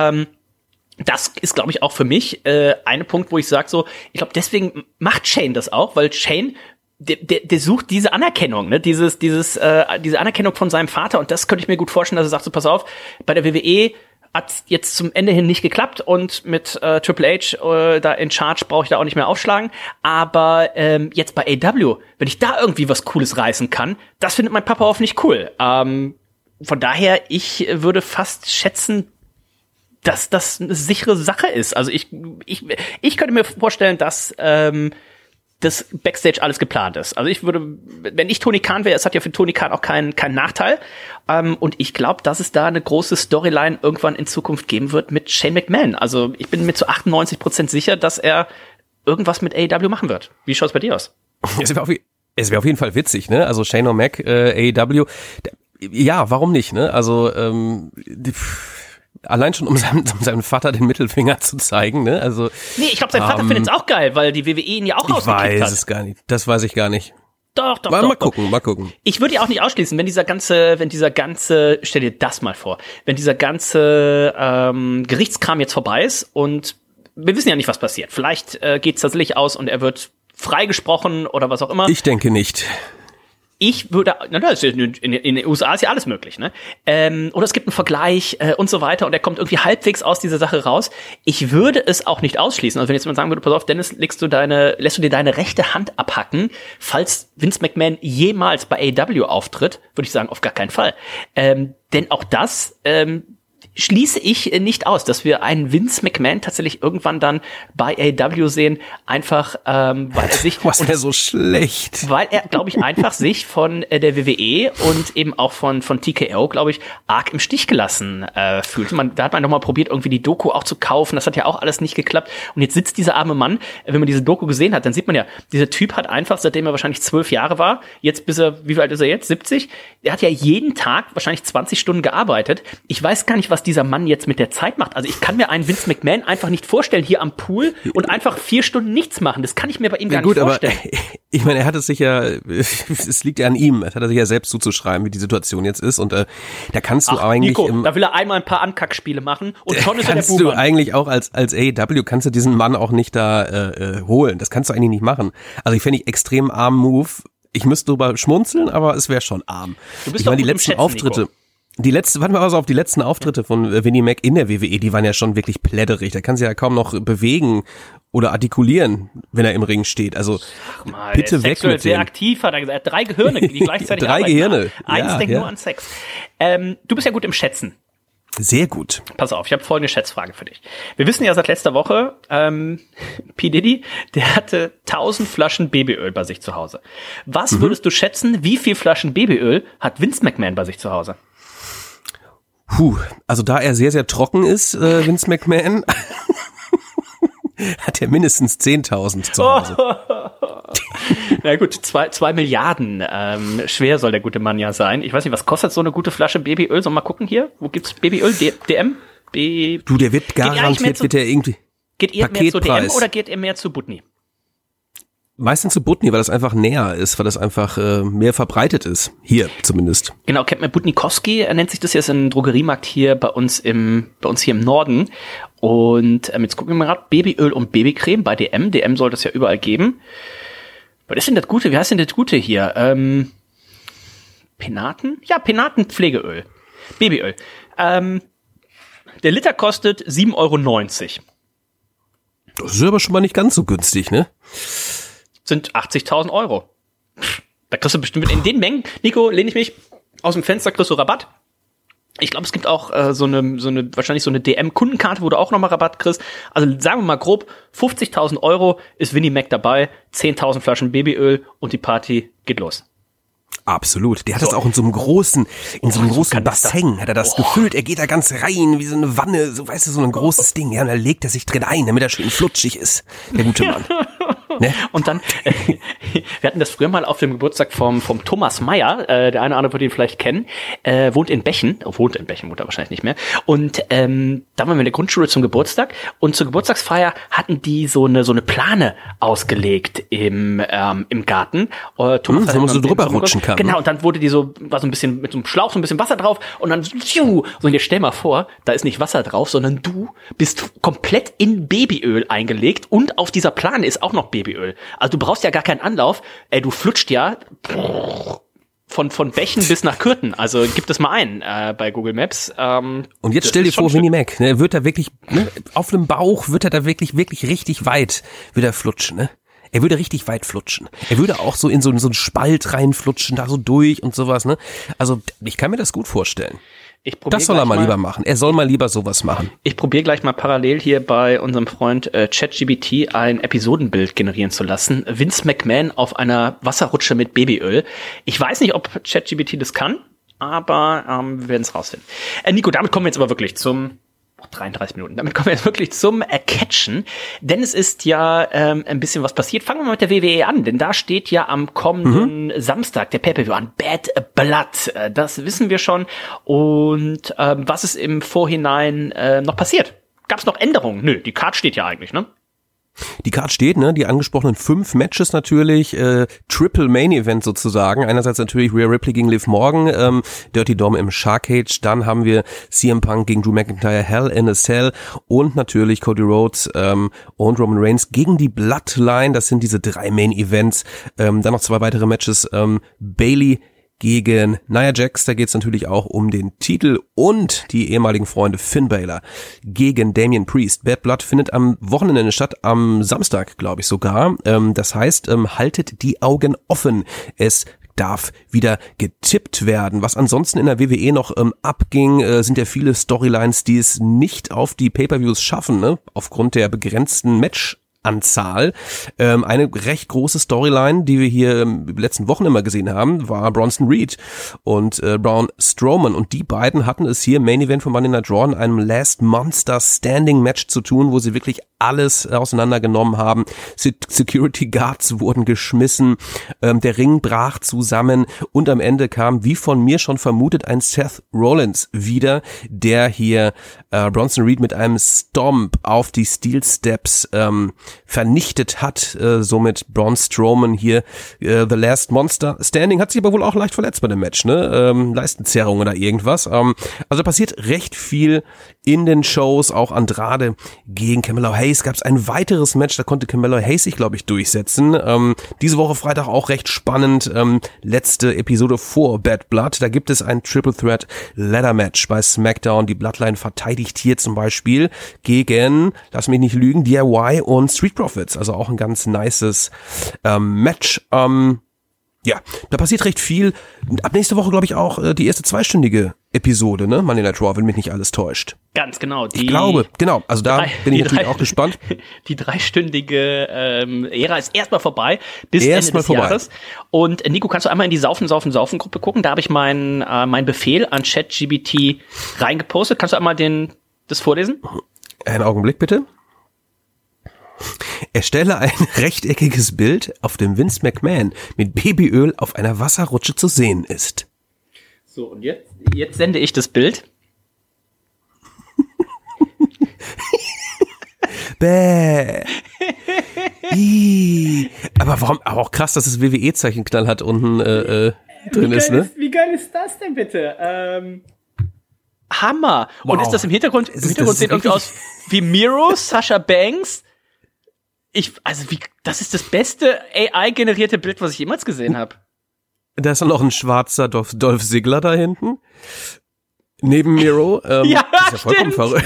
Das ist, glaube ich, auch für mich ein Punkt, wo ich sage so, ich glaube, deswegen macht Shane das auch, weil Shane der sucht diese Anerkennung, ne, diese Anerkennung von seinem Vater und das könnte ich mir gut vorstellen, dass er sagt so, pass auf, bei der WWE hat's jetzt zum Ende hin nicht geklappt und mit Triple H da in Charge brauche ich da auch nicht mehr aufschlagen, aber jetzt bei AEW, wenn ich da irgendwie was Cooles reißen kann, das findet mein Papa hoffentlich cool. Von daher, ich würde fast schätzen, dass das eine sichere Sache ist. Also ich könnte mir vorstellen, dass das Backstage alles geplant ist. Also ich würde, wenn ich Tony Khan wäre, es hat ja für Tony Khan auch keinen Nachteil. Und ich glaube, dass es da eine große Storyline irgendwann in Zukunft geben wird mit Shane McMahon. Also ich bin mir zu 98% sicher, dass er irgendwas mit AEW machen wird. Wie schaut's bei dir aus? Es wäre auf jeden Fall witzig, ne? Also Shane O'Mac, AEW. Ja, warum nicht, ne? Also Allein schon, um seinem Vater den Mittelfinger zu zeigen, ne? Also. Nee, ich glaube, sein Vater findet es auch geil, weil die WWE ihn ja auch rausgekickt hat. Ich weiß es gar nicht. Das weiß ich gar nicht. Doch. Mal gucken. Ich würde ja auch nicht ausschließen, wenn dieser ganze, stell dir das mal vor, wenn dieser ganze Gerichtskram jetzt vorbei ist und wir wissen ja nicht, was passiert. Vielleicht geht's tatsächlich aus und er wird freigesprochen oder was auch immer. Ich denke nicht. Ich würde, in den USA ist ja alles möglich, ne? Oder es gibt einen Vergleich und so weiter und er kommt irgendwie halbwegs aus dieser Sache raus. Ich würde es auch nicht ausschließen. Also wenn jetzt jemand sagen würde, pass auf, Dennis, lässt du dir deine rechte Hand abhacken, falls Vince McMahon jemals bei AEW auftritt, würde ich sagen, auf gar keinen Fall. Denn auch das schließe ich nicht aus, dass wir einen Vince McMahon tatsächlich irgendwann dann bei AEW sehen, einfach weil er sich... Was wäre so schlecht? Weil er, glaube ich, einfach sich von der WWE und eben auch von TKO, glaube ich, arg im Stich gelassen fühlt. Da hat man nochmal probiert, irgendwie die Doku auch zu kaufen, das hat ja auch alles nicht geklappt. Und jetzt sitzt dieser arme Mann, wenn man diese Doku gesehen hat, dann sieht man ja, dieser Typ hat einfach, seitdem er wahrscheinlich 12 Jahre war, jetzt wie alt ist er jetzt? 70? Er hat ja jeden Tag wahrscheinlich 20 Stunden gearbeitet. Ich weiß gar nicht, was dieser Mann jetzt mit der Zeit macht. Also ich kann mir einen Vince McMahon einfach nicht vorstellen, hier am Pool und einfach 4 Stunden nichts machen. Das kann ich mir bei ihm gar nicht vorstellen. Aber ich meine, er hat es sich ja, es liegt ja an ihm, das hat er sich ja selbst zuzuschreiben, wie die Situation jetzt ist und da kannst du eigentlich... Nico, da will er einmal ein paar Ankackspiele machen und schon ist er der Buhmann. Kannst du eigentlich auch als AEW, kannst du diesen Mann auch nicht da holen. Das kannst du eigentlich nicht machen. Also ich finde extrem armen Move. Ich müsste drüber schmunzeln, aber es wäre schon arm. Du bist doch die letzten Auftritte... Nico. Die letzten Auftritte von Vinnie Mac in der WWE, die waren ja schon wirklich pläderig. Da kann sie ja kaum noch bewegen oder artikulieren, wenn er im Ring steht. Also bitte weg mit dem. Sehr aktiv, hat er gesagt. Er hat 3 Gehirne, die gleichzeitig 3 Gehirne. Eins denkt nur an Sex. Du bist ja gut im Schätzen. Sehr gut. Pass auf, ich habe folgende Schätzfrage für dich. Wir wissen ja seit letzter Woche, P. Diddy, der hatte 1000 Flaschen Babyöl bei sich zu Hause. Was würdest du schätzen, wie viel Flaschen Babyöl hat Vince McMahon bei sich zu Hause? Also da er sehr, sehr trocken ist, Vince McMahon, hat er mindestens 10.000 zu Hause. Na gut, 2 Milliarden schwer soll der gute Mann ja sein. Ich weiß nicht, was kostet so eine gute Flasche Babyöl? Sollen wir mal gucken hier? Wo gibt's Babyöl? DM? Du, der wird garantiert, wird der irgendwie Geht ihr mehr zu DM oder geht ihr mehr zu Butni? Meistens zu Butni, weil das einfach näher ist, weil das einfach mehr verbreitet ist. Hier zumindest. Genau, kennt man Butnikowski, er nennt sich das jetzt ein Drogeriemarkt hier bei uns hier im Norden. Und jetzt gucken wir mal gerade, Babyöl und Babycreme bei DM. DM soll das ja überall geben. Was ist denn das Gute? Wie heißt denn das Gute hier? Penaten? Ja, Penatenpflegeöl. Babyöl. Der Liter kostet 7,90 €. Das ist aber schon mal nicht ganz so günstig, ne? Sind 80.000 €. Da kriegst du bestimmt in den Mengen, Nico, lehne ich mich aus dem Fenster, kriegst du Rabatt. Ich glaube, es gibt auch wahrscheinlich so eine DM-Kundenkarte, wo du auch nochmal Rabatt kriegst. Also sagen wir mal grob, 50.000 € ist Vinnie Mac dabei, 10.000 Flaschen Babyöl und die Party geht los. Absolut. Der hat das auch in so einem großen Bassin, hat er das gefüllt. Er geht da ganz rein, wie so eine Wanne, so, weißt du, so ein großes Ding. Ja, und dann legt er sich drin ein, damit er schön flutschig ist. Der gute Mann. Ne? Und dann, wir hatten das früher mal auf dem Geburtstag vom Thomas Meyer, der eine oder andere wird ihn vielleicht kennen, wohnt in Bechen, wohnt er wahrscheinlich nicht mehr. Und da waren wir in der Grundschule zum Geburtstag und zur Geburtstagsfeier hatten die so eine Plane ausgelegt im Garten. Thomas wo man so drüber rutschen kann. Genau, und dann wurde war so ein bisschen mit so einem Schlauch so ein bisschen Wasser drauf und dann so, und jetzt stell mal vor, da ist nicht Wasser drauf, sondern du bist komplett in Babyöl eingelegt und auf dieser Plane ist auch noch Babyöl. Also du brauchst ja gar keinen Anlauf, du flutscht ja von Bächen bis nach Kürten. Also gib das mal ein bei Google Maps. Und jetzt stell dir vor, Vinnie Mac, ne, wird er wirklich, ne, auf dem Bauch wird er da wirklich richtig weit, wird er flutschen, ne? Er würde richtig weit flutschen. Er würde auch so in so einen Spalt reinflutschen, da so durch und sowas, ne? Also, ich kann mir das gut vorstellen. Das soll er mal lieber machen. Er soll mal lieber sowas machen. Ich probiere gleich mal parallel hier bei unserem Freund ChatGPT ein Episodenbild generieren zu lassen. Vince McMahon auf einer Wasserrutsche mit Babyöl. Ich weiß nicht, ob ChatGPT das kann, aber wir werden es rausfinden. Nico, damit kommen wir jetzt aber wirklich zum 33 Minuten. Damit kommen wir jetzt wirklich zum Catchen, denn es ist ja ein bisschen was passiert. Fangen wir mal mit der WWE an, denn da steht ja am kommenden Samstag der Pay-Per-View an, Bad Blood. Das wissen wir schon. Und was ist im Vorhinein noch passiert? Gab es noch Änderungen? Nö, die Card steht ja eigentlich, ne? Die Card steht, ne? Die angesprochenen 5 Matches natürlich, Triple Main Event sozusagen. Einerseits natürlich Rhea Ripley gegen Liv Morgan, Dirty Dom im Shark Cage. Dann haben wir CM Punk gegen Drew McIntyre, Hell in a Cell und natürlich Cody Rhodes und Roman Reigns gegen die Bloodline. Das sind diese 3 Main Events. Dann noch 2 weitere Matches. Bayley gegen Nia Jax, da geht's natürlich auch um den Titel, und die ehemaligen Freunde Finn Balor gegen Damian Priest. Bad Blood findet am Wochenende statt, am Samstag, glaube ich sogar. Das heißt, haltet die Augen offen. Es darf wieder getippt werden. Was ansonsten in der WWE noch abging, sind ja viele Storylines, die es nicht auf die Pay-Per-Views schaffen, ne? Aufgrund der begrenzten Match-Anzahl. Eine recht große Storyline, die wir hier in den letzten Wochen immer gesehen haben, war Bronson Reed und Braun Strowman, und die beiden hatten es hier im Main Event von Monday Night Raw in einem Last Monster Standing Match zu tun, wo sie wirklich alles auseinandergenommen haben. Security Guards wurden geschmissen, der Ring brach zusammen, und am Ende kam, wie von mir schon vermutet, ein Seth Rollins wieder, der hier Bronson Reed mit einem Stomp auf die Steel Steps vernichtet hat. Somit Braun Strowman hier The Last Monster Standing, hat sich aber wohl auch leicht verletzt bei dem Match, ne? Leistenzerrung oder irgendwas. Also passiert recht viel in den Shows, auch Andrade gegen Carmelo Hayes gab es ein weiteres Match, da konnte Carmelo Hayes sich, glaube ich, durchsetzen. Diese Woche Freitag auch recht spannend, letzte Episode vor Bad Blood, da gibt es ein Triple Threat Ladder Match bei SmackDown. Die Bloodline verteidigt hier zum Beispiel gegen, lass mich nicht lügen, DIY und Street Profits, also auch ein ganz nices Match. Ja, da passiert recht viel. Ab nächste Woche, glaube ich, auch die erste 2-stündige Episode, ne? Monday Night Raw, wenn mich nicht alles täuscht. Ganz genau. Ich glaube, genau. Also da bin ich natürlich auch gespannt. Die 3-stündige Ära ist erstmal vorbei, bis Ende des Jahres. Und Nico, kannst du einmal in die Saufen-Gruppe gucken? Da habe ich mein Befehl an ChatGPT reingepostet. Kannst du einmal das vorlesen? Einen Augenblick, bitte. Erstelle ein rechteckiges Bild, auf dem Vince McMahon mit Babyöl auf einer Wasserrutsche zu sehen ist. So, und jetzt sende ich das Bild. Bäh. Aber warum? Aber auch krass, dass das WWE-Zeichenknall hat unten drin ist, ne? Wie geil ist das denn bitte? Hammer. Wow. Und ist das im Hintergrund? Im Hintergrund sieht irgendwie aus wie Miro, Sasha Banks. Das ist das beste AI-generierte Bild, was ich jemals gesehen habe. Da ist dann noch ein schwarzer Dolph Ziggler da hinten. Neben Miro. Ja, das ist ja vollkommen verrückt.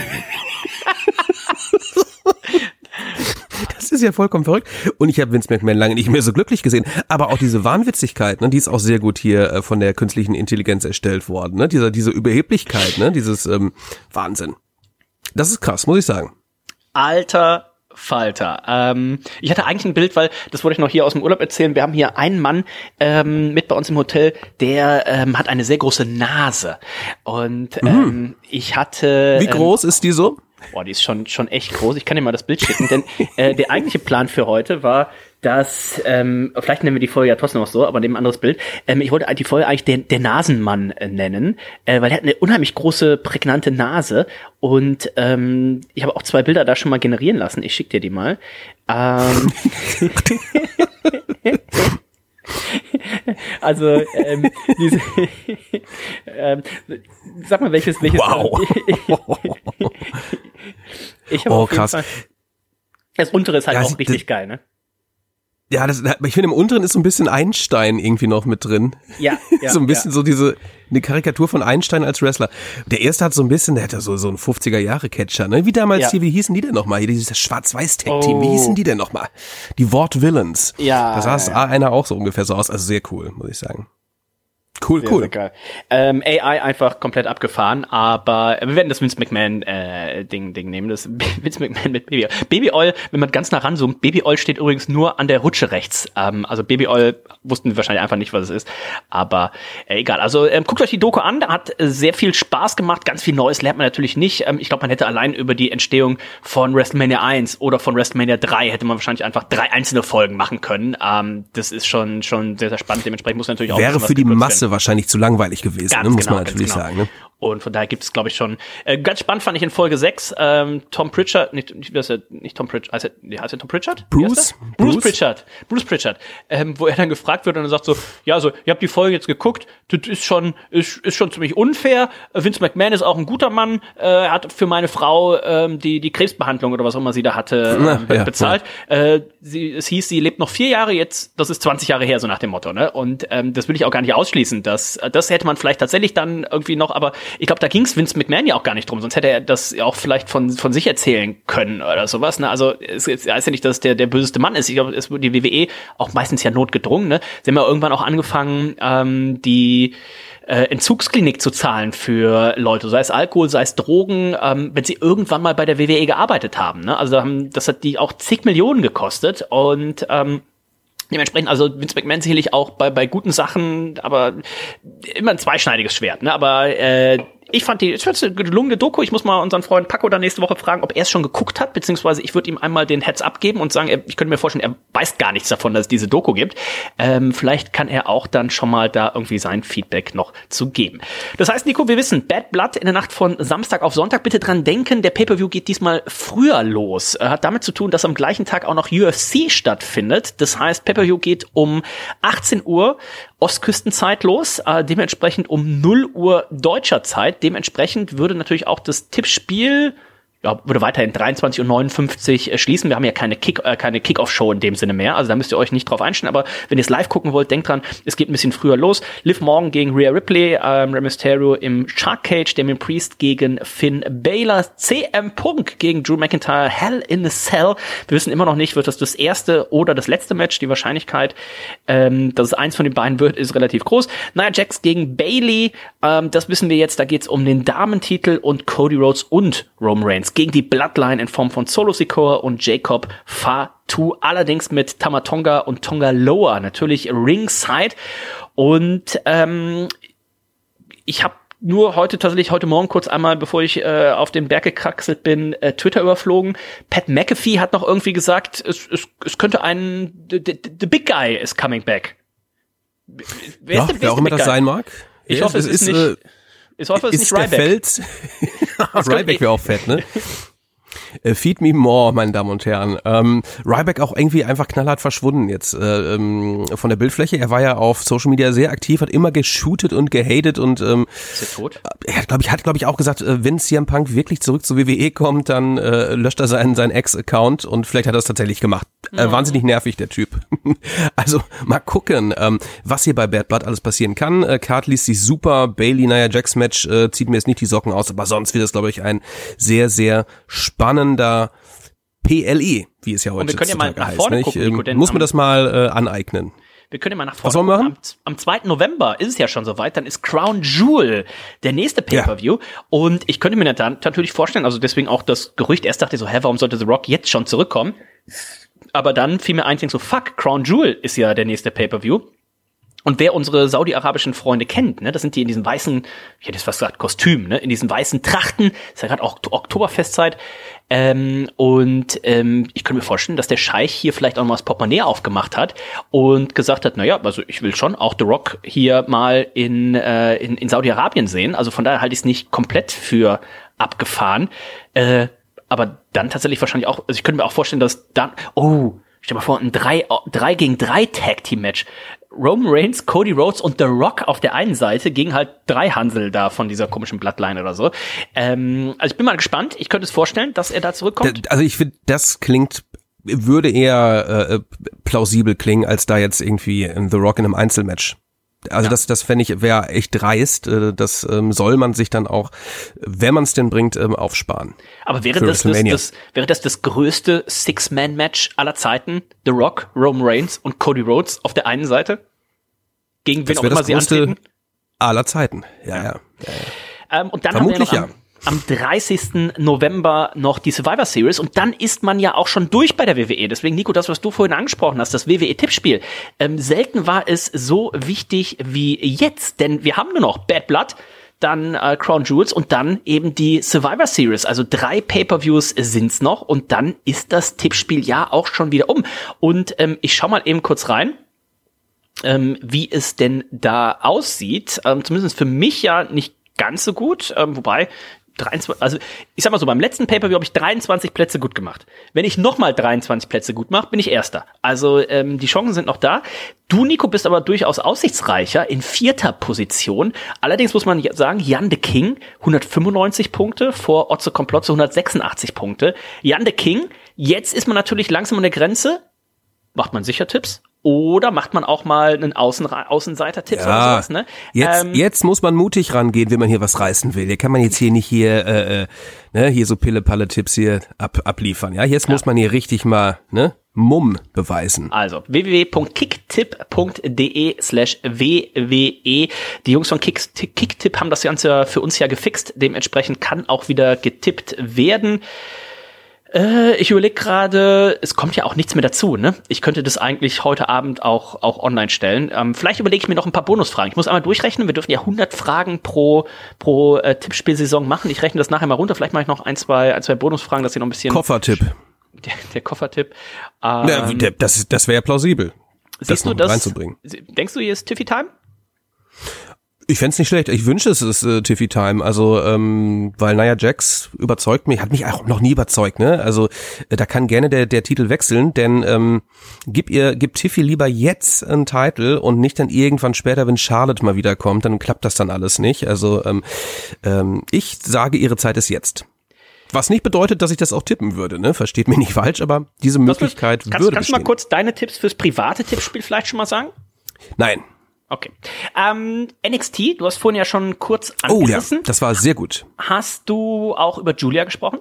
Das ist ja vollkommen verrückt. Und ich habe Vince McMahon lange nicht mehr so glücklich gesehen. Aber auch diese Wahnwitzigkeit, ne, die ist auch sehr gut hier von der künstlichen Intelligenz erstellt worden. Ne? Diese Überheblichkeit, ne, dieses Wahnsinn. Das ist krass, muss ich sagen. Alter Falter. Ich hatte eigentlich ein Bild, weil, das wollte ich noch hier aus dem Urlaub erzählen, wir haben hier einen Mann mit bei uns im Hotel, der hat eine sehr große Nase. Und ich hatte... Wie groß ist die so? Boah, die ist schon echt groß. Ich kann dir mal das Bild schicken, denn der eigentliche Plan für heute war, dass, vielleicht nennen wir die Folge ja trotzdem noch so, aber neben ein anderes Bild, ich wollte die Folge eigentlich der Nasenmann nennen, weil der hat eine unheimlich große, prägnante Nase, und ich habe auch 2 Bilder da schon mal generieren lassen. Ich schicke dir die mal. Also, sag mal, welches wow. Ich habe krass. Fall, das untere ist halt auch richtig geil, ne? Ja, ich finde, im unteren ist so ein bisschen Einstein irgendwie noch mit drin. Ja. So ein bisschen so eine Karikatur von Einstein als Wrestler. Der erste hat so ein bisschen, der hatte so ein 50er-Jahre-Catcher, ne? Wie damals hier, wie hießen die denn nochmal? Hier, dieses Schwarz-Weiß-Tag-Team, wie hießen die denn nochmal? Die Wort Villains. Ja. Da sah einer auch so ungefähr so aus, also sehr cool, muss ich sagen. Cool, sehr, cool. Sehr geil. AI einfach komplett abgefahren, aber wir werden das Vince McMahon Ding nehmen. Das Vince McMahon mit Baby Oil. Baby Oil, wenn man ganz nah ranzoomt, Baby Oil steht übrigens nur an der Rutsche rechts. Also Baby Oil wussten wir wahrscheinlich einfach nicht, was es ist. Aber egal. Also guckt euch die Doku an, hat sehr viel Spaß gemacht. Ganz viel Neues lernt man natürlich nicht. Ich glaube, man hätte allein über die Entstehung von WrestleMania 1 oder von WrestleMania 3 hätte man wahrscheinlich einfach 3 einzelne Folgen machen können. Das ist schon sehr, sehr spannend. Dementsprechend muss man natürlich auch wäre für die Masse wahrscheinlich zu langweilig gewesen, ganz ne? Muss genau, man natürlich sagen. Ne? Und von daher gibt es, glaube ich, schon. Ganz spannend fand ich in Folge 6, Tom Pritchard, nicht Tom Pritchard, heißt er Tom Pritchard? Bruce Pritchard, wo er dann gefragt wird und er sagt so, ja, also, ihr habt die Folge jetzt geguckt, das ist schon ziemlich unfair. Vince McMahon ist auch ein guter Mann, er hat für meine Frau die Krebsbehandlung oder was auch immer sie da hatte bezahlt. Ja. Es hieß, sie lebt noch 4 Jahre jetzt, das ist 20 Jahre her, so nach dem Motto, ne? Und das will ich auch gar nicht ausschließen, das hätte man vielleicht tatsächlich dann irgendwie noch, aber ich glaube, da ging es Vince McMahon ja auch gar nicht drum, sonst hätte er das ja auch vielleicht von sich erzählen können oder sowas, ne? Also es heißt ja nicht, dass der böseste Mann ist. Ich glaube, es wird die WWE auch meistens ja notgedrungen, ne? Sie haben ja irgendwann auch angefangen, die Entzugsklinik zu zahlen für Leute, sei es Alkohol, sei es Drogen, wenn sie irgendwann mal bei der WWE gearbeitet haben, ne? Also das hat die auch zig Millionen gekostet und dementsprechend, also Vince McMahon sicherlich auch bei guten Sachen, aber immer ein zweischneidiges Schwert, ne? Aber ich fand eine gelungene Doku. Ich muss mal unseren Freund Paco dann nächste Woche fragen, ob er es schon geguckt hat, beziehungsweise ich würde ihm einmal den Heads up geben und sagen, ich könnte mir vorstellen, er weiß gar nichts davon, dass es diese Doku gibt. Vielleicht kann er auch dann schon mal da irgendwie sein Feedback noch zu geben. Das heißt, Nico, wir wissen, Bad Blood in der Nacht von Samstag auf Sonntag. Bitte dran denken, der Pay-Per-View geht diesmal früher los. Hat damit zu tun, dass am gleichen Tag auch noch UFC stattfindet. Das heißt, Pay-Per-View geht um 18 Uhr Ostküstenzeit los, dementsprechend um 0 Uhr deutscher Zeit. Dementsprechend würde natürlich auch das Tippspiel, würde weiterhin 23:59 Uhr schließen. Wir haben ja keine Kick-Off-Show in dem Sinne mehr, also da müsst ihr euch nicht drauf einstellen, aber wenn ihr es live gucken wollt, denkt dran, es geht ein bisschen früher los. Liv Morgan gegen Rhea Ripley, Rey Mysterio im Shark Cage, Damien Priest gegen Finn Balor, CM Punk gegen Drew McIntyre, Hell in a Cell. Wir wissen immer noch nicht, wird das erste oder das letzte Match. Die Wahrscheinlichkeit, dass es eins von den beiden wird, ist relativ groß. Nia Jax gegen Bayley, das wissen wir jetzt, da geht's um den Damentitel und Cody Rhodes und Roman Reigns gegen die Bloodline in Form von Solo Sikoa und Jacob Fatu, allerdings mit Tama Tonga und Tonga Loa natürlich ringside. Und ich habe nur heute Morgen kurz einmal, bevor ich auf den Berg gekraxelt bin, Twitter überflogen. Pat McAfee hat noch irgendwie gesagt, es könnte the big guy is coming back. Wer auch immer das sein mag. Ich hoffe, es ist nicht... Ich hoffe, es ist nicht Ryback. Ryback wäre auch fett, ne? Feed me more, meine Damen und Herren. Ryback auch irgendwie einfach knallhart verschwunden jetzt von der Bildfläche. Er war ja auf Social Media sehr aktiv, hat immer geshootet und gehatet und ist er tot? Er hat, glaube ich, auch gesagt, wenn CM Punk wirklich zurück zur WWE kommt, dann löscht er seinen Ex-Account und vielleicht hat er es tatsächlich gemacht. Wahnsinnig nervig, der Typ. Also mal gucken, was hier bei Bad Blood alles passieren kann. Card liest sich super, Bayley-Nia Jax Match zieht mir jetzt nicht die Socken aus, aber sonst wird es, glaube ich, ein sehr, sehr spannender PLE, wie es ja heute wir können ja mal nach vorne gucken, Nico, muss man das mal aneignen. Wir können ja mal nach vorne gucken. Am 2. November ist es ja schon soweit, dann ist Crown Jewel der nächste Pay-Per-View. Ja. Und ich könnte mir dann natürlich vorstellen, also deswegen auch das Gerücht, erst dachte ich so, warum sollte The Rock jetzt schon zurückkommen? Aber dann fiel mir so, Crown Jewel ist ja der nächste Pay-Per-View. Und wer unsere saudi-arabischen Freunde kennt, ne, das sind die in diesen weißen, ich hätte jetzt fast gesagt Kostümen, ne, in diesen weißen Trachten, ist ja gerade auch Oktoberfestzeit, ich könnte mir vorstellen, dass der Scheich hier vielleicht auch mal das Portemonnaie aufgemacht hat und gesagt hat, also ich will schon auch The Rock hier mal in Saudi-Arabien sehen, also von daher halte ich es nicht komplett für abgefahren, aber dann tatsächlich wahrscheinlich auch, also ich könnte mir auch vorstellen, dass dann, stell dir mal vor, ein 3 gegen 3 Tag-Team-Match. Roman Reigns, Cody Rhodes und The Rock auf der einen Seite gegen halt 3 Hansel da von dieser komischen Bloodline oder so. Also ich bin mal gespannt. Ich könnte es vorstellen, dass er da zurückkommt. Also ich finde, das würde eher plausibel klingen, als da jetzt irgendwie The Rock in einem Einzelmatch. Also das fände ich, wäre echt dreist. Das soll man sich dann auch, wenn man es denn bringt, aufsparen. Aber wäre das das größte Six-Man-Match aller Zeiten? The Rock, Roman Reigns und Cody Rhodes auf der einen Seite? Gegen wen auch immer sie antreten? aller Zeiten. Ja. Und dann Vermutlich haben wir noch am 30. November noch die Survivor Series und dann ist man ja auch schon durch bei der WWE. Deswegen, Nico, das, was du vorhin angesprochen hast, das WWE-Tippspiel. Selten war es so wichtig wie jetzt, denn wir haben nur noch Bad Blood, dann Crown Jewels und dann eben die Survivor Series. Also 3 Pay-Per-Views sind's noch und dann ist das Tippspiel ja auch schon wieder um. Und ich schau mal eben kurz rein, wie es denn da aussieht. Zumindest für mich ja nicht ganz so gut, wobei 23, also ich sag mal so, beim letzten Pay-Per-View habe ich 23 Plätze gut gemacht. Wenn ich nochmal 23 Plätze gut mache, bin ich Erster. Also die Chancen sind noch da. Du, Nico, bist aber durchaus aussichtsreicher in 4. Position. Allerdings muss man sagen, Jan de King 195 Punkte vor Otze Komplotze 186 Punkte. Jan de King, jetzt ist man natürlich langsam an der Grenze. Macht man sicher Tipps? Oder macht man auch mal einen Außenseiter-Tipps oder sowas, ne? Jetzt muss man mutig rangehen, wenn man hier was reißen will. Hier kann man jetzt hier nicht hier so Pille-Palle-Tipps hier abliefern. Ja, jetzt muss man hier richtig mal, Mumm beweisen. Also www.kicktipp.de/WWE. Die Jungs von Kicktipp haben das Ganze für uns ja gefixt. Dementsprechend kann auch wieder getippt werden. Ich überlege gerade, es kommt ja auch nichts mehr dazu, ne? Ich könnte das eigentlich heute Abend auch online stellen. Vielleicht überlege ich mir noch ein paar Bonusfragen. Ich muss einmal durchrechnen. Wir dürfen ja 100 Fragen pro Tippspielsaison machen. Ich rechne das nachher mal runter. Vielleicht mache ich noch ein, zwei Bonusfragen, dass ihr noch ein bisschen... Koffertipp. Der Koffertipp. Das wäre plausibel. Siehst du das? Reinzubringen. Denkst du, hier ist Tiffy-Time? Ich fänd's nicht schlecht. Ich wünsche, es ist Tiffy Time. Also, weil Nia Jax überzeugt mich, hat mich auch noch nie überzeugt, ne? Also, da kann gerne der Titel wechseln, denn gib Tiffy lieber jetzt einen Titel und nicht dann irgendwann später, wenn Charlotte mal wiederkommt, dann klappt das dann alles nicht. Also, ich sage, ihre Zeit ist jetzt. Was nicht bedeutet, dass ich das auch tippen würde, ne? Versteht mich nicht falsch, aber diese Möglichkeit würde bestehen. Kannst du mal kurz deine Tipps fürs private Tippspiel vielleicht schon mal sagen? Nein. Okay. NXT, du hast vorhin ja schon kurz angerissen. Oh ja, das war sehr gut. Hast du auch über Julia gesprochen?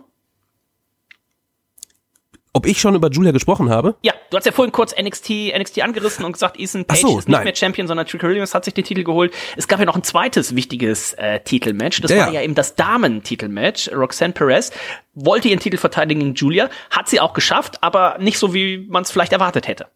Ob ich schon über Julia gesprochen habe? Ja, du hast ja vorhin kurz NXT angerissen und gesagt, Ethan Page ist nicht mehr Champion, sondern Trick Williams hat sich den Titel geholt. Es gab ja noch ein zweites wichtiges Titelmatch. Das war ja eben das Damen-Titelmatch. Roxanne Perez wollte ihren Titel verteidigen gegen Julia, hat sie auch geschafft, aber nicht so, wie man es vielleicht erwartet hätte.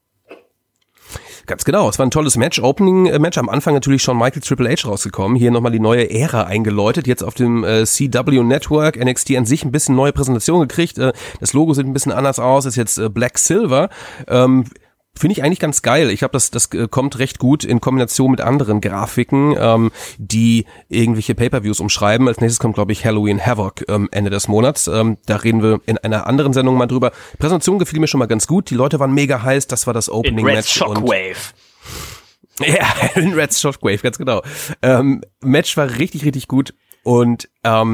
Ganz genau, es war ein tolles Match, Opening-Match, am Anfang natürlich schon Michael Triple H rausgekommen, hier nochmal die neue Ära eingeläutet, jetzt auf dem CW Network, NXT an sich ein bisschen neue Präsentation gekriegt, das Logo sieht ein bisschen anders aus, ist jetzt Black Silver, finde ich eigentlich ganz geil. Ich glaube, das kommt recht gut in Kombination mit anderen Grafiken, die irgendwelche Pay-Per-Views umschreiben. Als nächstes kommt, glaube ich, Halloween Havoc Ende des Monats. Da reden wir in einer anderen Sendung mal drüber. Präsentation gefiel mir schon mal ganz gut. Die Leute waren mega heiß. Das war das Opening-Match. Shockwave. Ja, in Red's Shockwave, ganz genau. Match war richtig, richtig gut. Und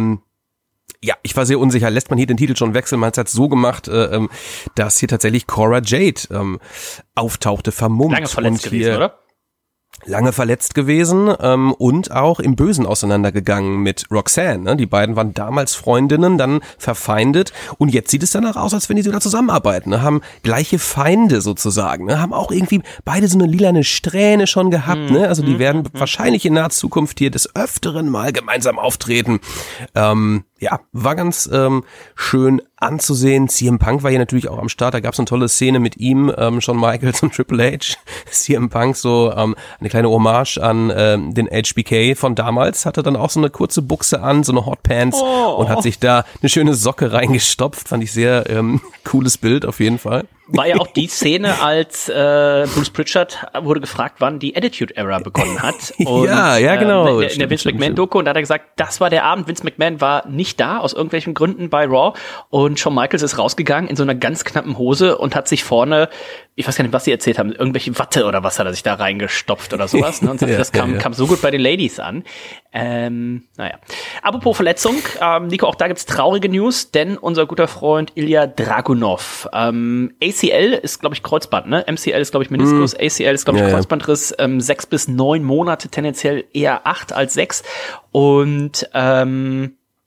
ja, ich war sehr unsicher. Lässt man hier den Titel schon wechseln? Man hat es so gemacht, dass hier tatsächlich Cora Jade auftauchte, vermummt. Lange verletzt gewesen, oder? Lange verletzt gewesen und auch im Bösen auseinandergegangen mit Roxanne. Ne? Die beiden waren damals Freundinnen, dann verfeindet und jetzt sieht es danach aus, als wenn die sogar zusammenarbeiten. Ne? Haben gleiche Feinde sozusagen. Ne? Haben auch irgendwie beide so eine lilane Strähne schon gehabt. Ne? Also die werden wahrscheinlich in naher Zukunft hier des Öfteren mal gemeinsam auftreten. Ja, war ganz schön anzusehen. CM Punk war hier natürlich auch am Start. Da gab es eine tolle Szene mit ihm, Shawn Michaels und Triple H. CM Punk so eine kleine Hommage an den HBK von damals. Hatte dann auch so eine kurze Buchse an, so eine Hotpants und hat sich da eine schöne Socke reingestopft. Fand ich sehr cooles Bild auf jeden Fall. War ja auch die Szene, als Bruce Pritchard wurde gefragt, wann die Attitude Era begonnen hat. Und, ja, genau. In der Vince McMahon-Doku. Und da hat er gesagt, das war der Abend. Vince McMahon war nicht da, aus irgendwelchen Gründen bei Raw. Und Shawn Michaels ist rausgegangen in so einer ganz knappen Hose und hat sich vorne, ich weiß gar nicht, was sie erzählt haben, irgendwelche Watte oder was hat er sich da reingestopft oder sowas. Ne? Und das kam so gut bei den Ladies an. Naja. Apropos Verletzung, Nico, auch da gibt's traurige News, denn unser guter Freund Ilya Dragunov, ACL ist, glaube ich, Kreuzband, ne? MCL ist, glaube ich, Meniskus, ACL ist, glaube ich, Kreuzbandriss, 6 bis 9 Monate, tendenziell eher 8 als 6 und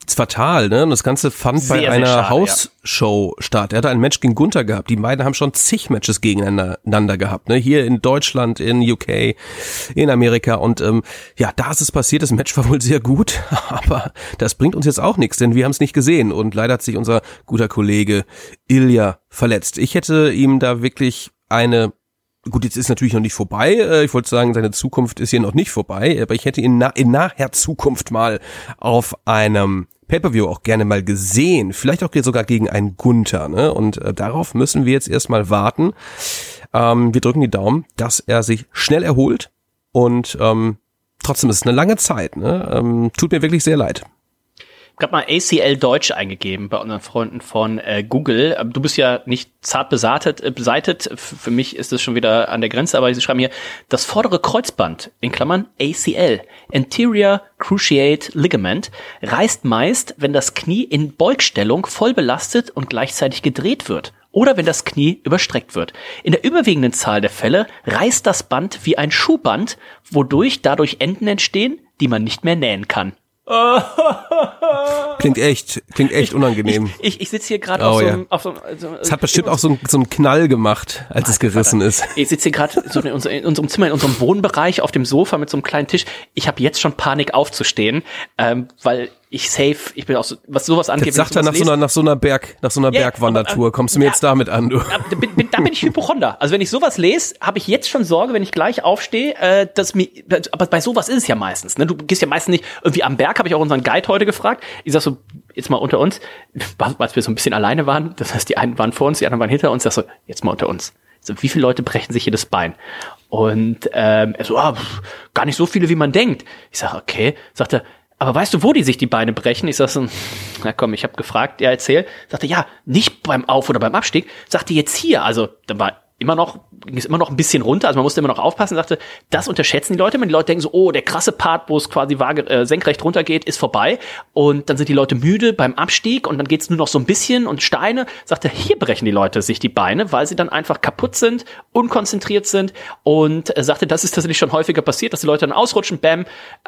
ist fatal, ne? Und das Ganze fand Sehr, bei sehr einer schade, Hausshow statt. Er hatte ein Match gegen Gunther gehabt. Die beiden haben schon zig Matches gegeneinander gehabt, ne? Hier in Deutschland, in UK, in Amerika. Und da ist es passiert. Das Match war wohl sehr gut, aber das bringt uns jetzt auch nichts, denn wir haben es nicht gesehen. Und leider hat sich unser guter Kollege Ilja verletzt. Ich hätte ihm da wirklich gut, jetzt ist natürlich noch nicht vorbei. Ich wollte sagen, seine Zukunft ist hier noch nicht vorbei, aber ich hätte ihn in naher Zukunft mal auf einem Pay-Per-View auch gerne mal gesehen. Vielleicht auch sogar gegen einen Gunther, ne? Und darauf müssen wir jetzt erstmal warten. Wir drücken die Daumen, dass er sich schnell erholt und trotzdem ist es eine lange Zeit, ne? Tut mir wirklich sehr leid. Ich habe mal ACL Deutsch eingegeben bei unseren Freunden von Google. Du bist ja nicht zart beseitet. Für mich ist das schon wieder an der Grenze, aber sie schreiben hier, das vordere Kreuzband, in Klammern ACL, Anterior Cruciate Ligament, reißt meist, wenn das Knie in Beugstellung voll belastet und gleichzeitig gedreht wird. Oder wenn das Knie überstreckt wird. In der überwiegenden Zahl der Fälle reißt das Band wie ein Schuhband, wodurch dadurch Enden entstehen, die man nicht mehr nähen kann. Klingt echt unangenehm. Ich sitze hier gerade auf so es hat bestimmt auch so einen Knall gemacht, als es gerissen ist. Ich sitze hier gerade so in unserem Zimmer, in unserem Wohnbereich auf dem Sofa mit so einem kleinen Tisch. Ich habe jetzt schon Panik aufzustehen, weil ich bin auch so, was sowas angeht. Jetzt sagt er nach so einer Bergwandertour, kommst du mir jetzt damit an, du? Da bin ich Hypochonder. Also wenn ich sowas lese, habe ich jetzt schon Sorge, wenn ich gleich aufstehe, aber bei sowas ist es ja meistens, ne? Du gehst ja meistens nicht irgendwie am Berg, habe ich auch unseren Guide heute gefragt. Ich sag so, jetzt mal unter uns, als wir so ein bisschen alleine waren, das heißt, die einen waren vor uns, die anderen waren hinter uns, ich sag so, jetzt mal unter uns. So, wie viele Leute brechen sich hier das Bein? Und er so, gar nicht so viele, wie man denkt. Ich sag, okay. Sagt er, aber weißt du, wo die sich die Beine brechen? Ich sag so, na komm, ich habe gefragt, ja, erzähl. Sagte, ja, nicht beim Auf- oder beim Abstieg. Sagte, jetzt hier. Also, da ging es immer noch ein bisschen runter, also man musste immer noch aufpassen. Sagte, das unterschätzen die Leute. Wenn die Leute denken so, oh, der krasse Part, wo es quasi senkrecht runtergeht, ist vorbei. Und dann sind die Leute müde beim Abstieg und dann geht's nur noch so ein bisschen und Steine. Sagte, hier brechen die Leute sich die Beine, weil sie dann einfach kaputt sind, unkonzentriert sind. Und er sagte, das ist tatsächlich schon häufiger passiert, dass die Leute dann ausrutschen, bam,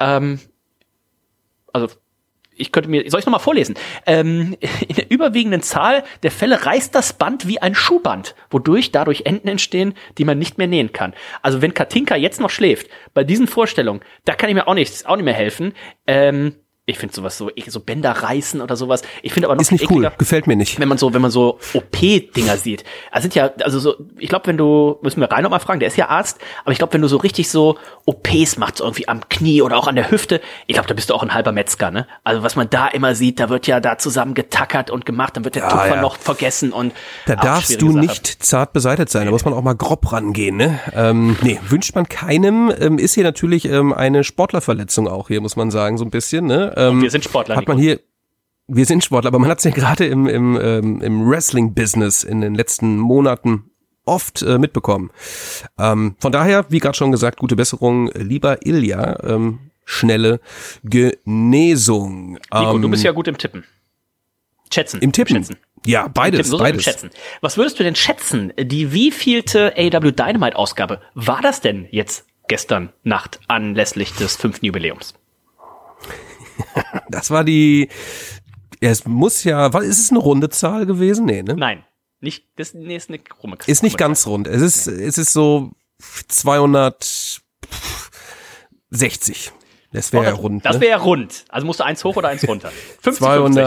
also soll ich nochmal vorlesen? In der überwiegenden Zahl der Fälle reißt das Band wie ein Schuhband, wodurch dadurch Enden entstehen, die man nicht mehr nähen kann. Also wenn Katinka jetzt noch schläft, bei diesen Vorstellungen, da kann ich mir auch nicht mehr helfen. Ich finde sowas so Bänder reißen oder sowas. Ich finde aber noch ist nicht cool, gefällt mir nicht. Wenn man so OP-Dinger sieht. Ich glaube, müssen wir Rainer mal fragen, der ist ja Arzt, aber ich glaube, wenn du so richtig so OPs machst, so irgendwie am Knie oder auch an der Hüfte, ich glaube, da bist du auch ein halber Metzger, ne? Also was man da immer sieht, da wird ja da zusammen getackert und gemacht, dann wird der Tupfer noch vergessen und da darfst du nicht zart beseitet sein, da muss man auch mal grob rangehen, ne? Wünscht man keinem, ist hier natürlich eine Sportlerverletzung auch hier, muss man sagen, so ein bisschen, ne? Und wir sind Sportler. Wir sind Sportler, aber man hat es ja gerade im Wrestling-Business in den letzten Monaten oft mitbekommen. Von daher, wie gerade schon gesagt, gute Besserung, lieber Ilja, schnelle Genesung. Nico, du bist ja gut im Tippen. Schätzen. Im Tippen? Schätzen. Ja, beides. Schätzen. Was würdest du denn schätzen? Die wievielte AEW Dynamite-Ausgabe war das denn jetzt gestern Nacht anlässlich des 5. Jubiläums? Das war ist es eine runde Zahl gewesen? Nee, ne? Nein, nicht, ist eine krumme. Ist nicht ganz rund. Es ist so 260. Das wäre ja rund. Das wäre ja rund. Also musst du eins hoch oder eins runter. 50,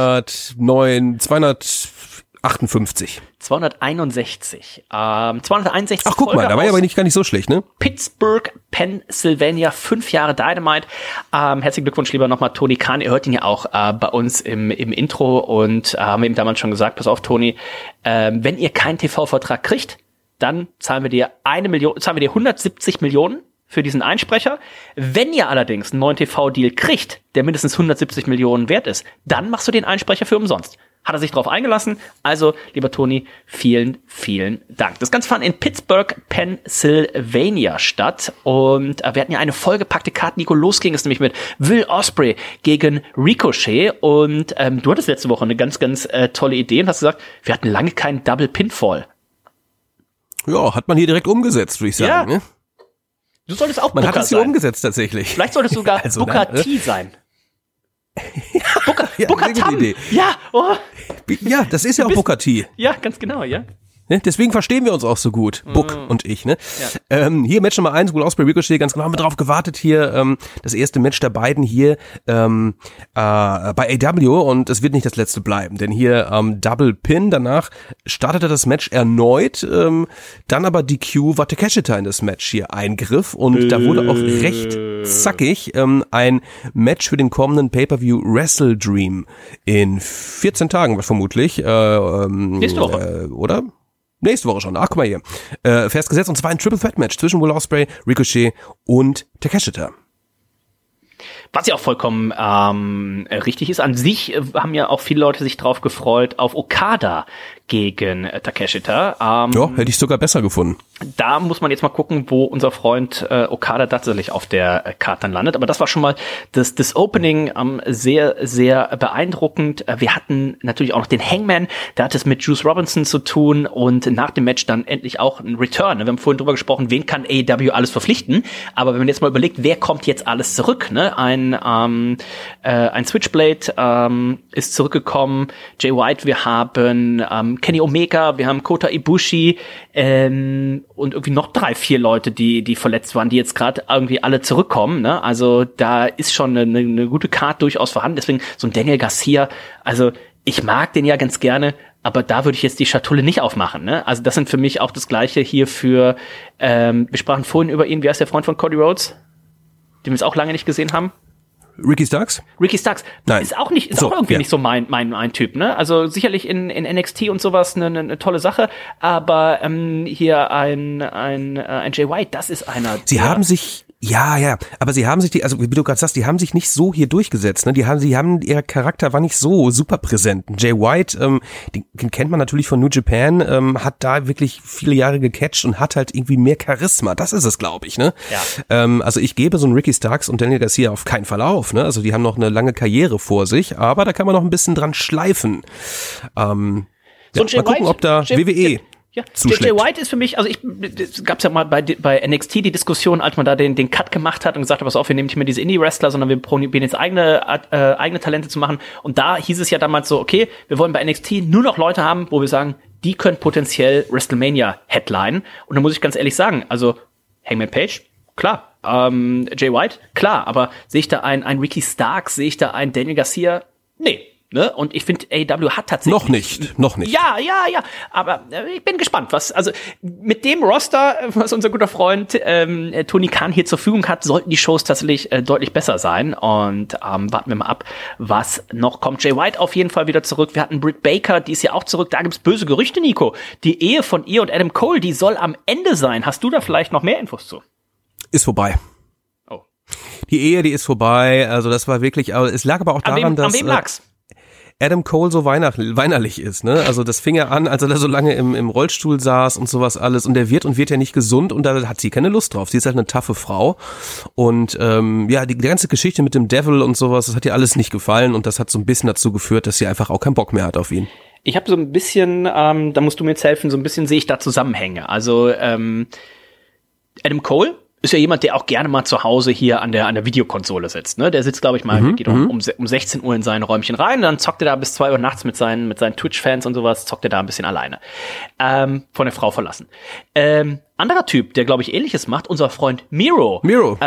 258. 261. 261. Ach, guck mal, da war ja aber gar nicht so schlecht, ne? Pittsburgh, Pennsylvania, 5 Jahre Dynamite. Herzlichen Glückwunsch, lieber nochmal Tony Khan. Ihr hört ihn ja auch bei uns im Intro und haben ihm damals schon gesagt, pass auf, Tony, wenn ihr keinen TV-Vertrag kriegt, dann zahlen wir dir 170 Millionen für diesen Einsprecher. Wenn ihr allerdings einen neuen TV-Deal kriegt, der mindestens 170 Millionen wert ist, dann machst du den Einsprecher für umsonst. Hat er sich drauf eingelassen. Also, lieber Toni, vielen, vielen Dank. Das Ganze fand in Pittsburgh, Pennsylvania statt. Und wir hatten ja eine vollgepackte Karte. Nico, los ging es nämlich mit Will Ospreay gegen Ricochet. Und du hattest letzte Woche eine ganz, ganz tolle Idee und hast gesagt, wir hatten lange keinen Double Pinfall. Ja, hat man hier direkt umgesetzt, würde ich sagen. Ja. Ne? Du solltest auch Man Booker hat es hier sein. Umgesetzt tatsächlich. Vielleicht solltest du sogar Booker T sein. Booker Tam. Idee. Ja, oh. Ja, das ist ja auch Booker T. Ja, ganz genau, ja. Ne? Deswegen verstehen wir uns auch so gut, Book und ich. Ne? Ja. Hier Match Nummer 1, Will Ospreay, Ricochet, ganz genau, haben wir drauf gewartet hier. Das erste Match der beiden hier bei AEW und es wird nicht das letzte bleiben, denn hier Double Pin, danach startete das Match erneut, dann aber DQ, war Takeshita in das Match hier eingriff und da wurde auch recht zackig ein Match für den kommenden Pay-Per-View Wrestle Dream in 14 Tagen vermutlich. Nächste Woche. Oder? Nächste Woche schon. Ach, guck mal hier. Festgesetzt. Und zwar ein Triple Threat Match zwischen Will Ospreay, Ricochet und Takeshita. Was ja auch vollkommen richtig ist. An sich haben ja auch viele Leute sich drauf gefreut auf Okada gegen Takeshita. Ja, hätte ich sogar besser gefunden. Da muss man jetzt mal gucken, wo unser Freund Okada tatsächlich auf der Karte dann landet. Aber das war schon mal das Opening sehr, sehr beeindruckend. Wir hatten natürlich auch noch den Hangman, der hat es mit Juice Robinson zu tun und nach dem Match dann endlich auch ein Return. Wir haben vorhin drüber gesprochen, wen kann AEW alles verpflichten. Aber wenn man jetzt mal überlegt, wer kommt jetzt alles zurück, ne? Ein Switchblade ist zurückgekommen, Jay White, wir haben Kenny Omega, wir haben Kota Ibushi und irgendwie noch 3-4 Leute, die verletzt waren, die jetzt gerade irgendwie alle zurückkommen. Ne? Also da ist schon eine gute Card durchaus vorhanden. Deswegen so ein Daniel Garcia, also ich mag den ja ganz gerne, aber da würde ich jetzt die Schatulle nicht aufmachen. Ne? Also das sind für mich auch das Gleiche hier für, wir sprachen vorhin über ihn, wie heißt der Freund von Cody Rhodes, den wir es auch lange nicht gesehen haben? Ricky Starks? Ricky Starks. Nein. Ist auch irgendwie nicht so mein Typ, ne? Also sicherlich in NXT und sowas eine tolle Sache, aber hier ein Jay White, das ist einer. Sie haben sich aber sie haben sich also wie du gerade sagst, die haben sich nicht so hier durchgesetzt, ne? Ihr Charakter war nicht so super präsent. Jay White, den kennt man natürlich von New Japan, hat da wirklich viele Jahre gecatcht und hat halt irgendwie mehr Charisma. Das ist es, glaube ich, ne? Ja. Also ich gebe so einen Ricky Starks und Daniel Garcia auf keinen Fall auf, ne? Also die haben noch eine lange Karriere vor sich, aber da kann man noch ein bisschen dran schleifen. So ein Jay mal gucken, White, ob da WWE ja, Jay White ist für mich, also es gab's ja mal bei NXT die Diskussion, als man da den Cut gemacht hat und gesagt hat, pass auf, wir nehmen nicht mehr diese Indie-Wrestler, sondern wir probieren jetzt eigene Talente zu machen. Und da hieß es ja damals so, okay, wir wollen bei NXT nur noch Leute haben, wo wir sagen, die können potenziell WrestleMania headlinen. Und da muss ich ganz ehrlich sagen, also Hangman Page, klar, Jay White, klar, aber sehe ich da einen Ricky Starks, sehe ich da einen Daniel Garcia? Nee. Ne? Und ich finde, AEW hat tatsächlich... Noch nicht. Ja. Aber ich bin gespannt, also mit dem Roster, was unser guter Freund Tony Khan hier zur Verfügung hat, sollten die Shows tatsächlich deutlich besser sein. Und warten wir mal ab, was noch kommt. Jay White auf jeden Fall wieder zurück. Wir hatten Britt Baker, die ist ja auch zurück. Da gibt's böse Gerüchte, Nico. Die Ehe von ihr und Adam Cole, die soll am Ende sein. Hast du da vielleicht noch mehr Infos zu? Ist vorbei. Oh. Die Ehe, die ist vorbei. Also das war wirklich... Es lag aber auch daran, dass... An wem lag's? Adam Cole so weinerlich ist, ne? Also das fing er an, als er so lange im Rollstuhl saß und sowas alles und der wird ja nicht gesund und da hat sie keine Lust drauf. Sie ist halt eine taffe Frau und die ganze Geschichte mit dem Devil und sowas, das hat ihr alles nicht gefallen und das hat so ein bisschen dazu geführt, dass sie einfach auch keinen Bock mehr hat auf ihn. Ich habe so ein bisschen, da musst du mir jetzt helfen, so ein bisschen sehe ich da Zusammenhänge. Also Adam Cole ist ja jemand, der auch gerne mal zu Hause hier an der Videokonsole sitzt, ne? Der sitzt, glaube ich mal, geht um 16 Uhr in sein Räumchen rein, und dann zockt er da bis 2 Uhr nachts mit seinen Twitch-Fans und sowas, zockt er da ein bisschen alleine. Von der Frau verlassen. Anderer Typ, der, glaube ich, Ähnliches macht, unser Freund Miro.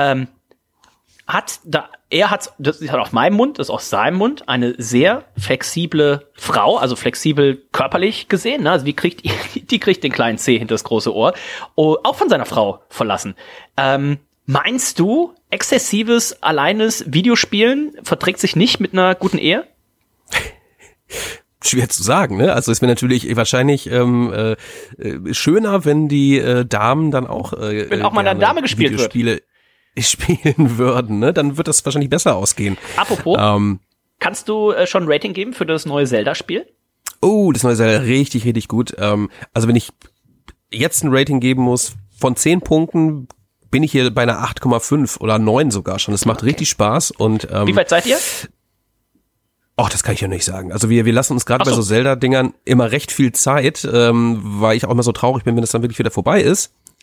Das ist auf meinem Mund, das ist aus seinem Mund, eine sehr flexible Frau, also flexibel körperlich gesehen, ne? Also die kriegt den kleinen C hinter das große Ohr, auch von seiner Frau verlassen. Meinst du, exzessives, alleines Videospielen verträgt sich nicht mit einer guten Ehe? Schwer zu sagen, ne? Also es wäre natürlich wahrscheinlich schöner, wenn die Damen dann auch wenn auch mal eine Dame gespielt Videospiele spielen würden, ne? Dann wird das wahrscheinlich besser ausgehen. Apropos, kannst du schon ein Rating geben für das neue Zelda-Spiel? Oh, das neue Zelda, richtig, richtig gut. Also wenn ich jetzt ein Rating geben muss, von 10 Punkten bin ich hier bei einer 8,5 oder 9 sogar schon. Das macht richtig Spaß. Und wie weit seid ihr? Ach, das kann ich ja nicht sagen. Also wir lassen uns gerade bei so Zelda-Dingern immer recht viel Zeit, weil ich auch immer so traurig bin, wenn das dann wirklich wieder vorbei ist.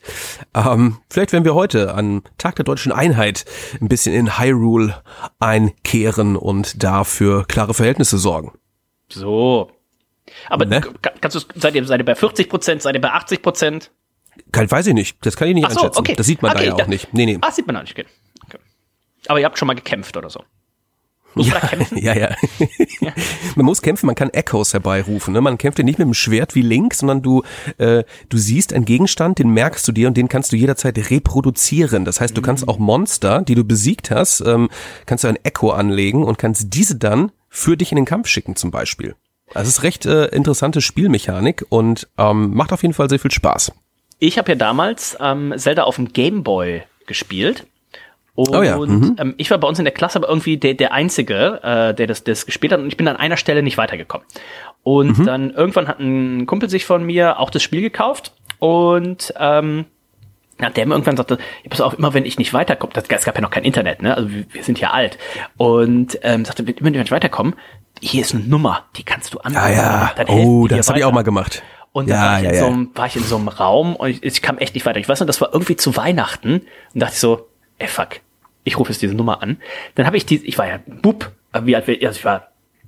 Vielleicht werden wir heute an Tag der Deutschen Einheit ein bisschen in Hyrule einkehren und dafür klare Verhältnisse sorgen. So. Aber kannst du, seid ihr bei 40%, seid ihr bei 80%? Weiß ich nicht. Das kann ich nicht einschätzen. Okay. Das sieht man da ja auch nicht. Nee. Sieht man da nicht. Okay. Aber ihr habt schon mal gekämpft oder so. Muss man da kämpfen? Ja. Man muss kämpfen, man kann Echos herbeirufen. Ne? Man kämpft ja nicht mit dem Schwert wie Link, sondern du siehst einen Gegenstand, den merkst du dir und den kannst du jederzeit reproduzieren. Das heißt, du kannst auch Monster, die du besiegt hast, kannst du ein Echo anlegen und kannst diese dann für dich in den Kampf schicken zum Beispiel. Also es ist recht interessante Spielmechanik und macht auf jeden Fall sehr viel Spaß. Ich habe ja damals Zelda auf dem Game Boy gespielt. Und ich war bei uns in der Klasse aber irgendwie der Einzige, der das gespielt hat, und ich bin an einer Stelle nicht weitergekommen. Und dann irgendwann hat ein Kumpel sich von mir auch das Spiel gekauft und der mir irgendwann sagte, ja, pass auf, immer wenn ich nicht weiterkomme, es gab ja noch kein Internet, ne? Also wir sind ja alt. Und sagte, immer wenn ich weiterkomme, hier ist eine Nummer, die kannst du anrufen. Das habe ich auch mal gemacht. Und dann war ich in so einem Raum und ich kam echt nicht weiter. Ich weiß noch, das war irgendwie zu Weihnachten und dachte ich so, fuck, ich rufe jetzt diese Nummer an. Dann habe ich war ja Bub, wie alt ich war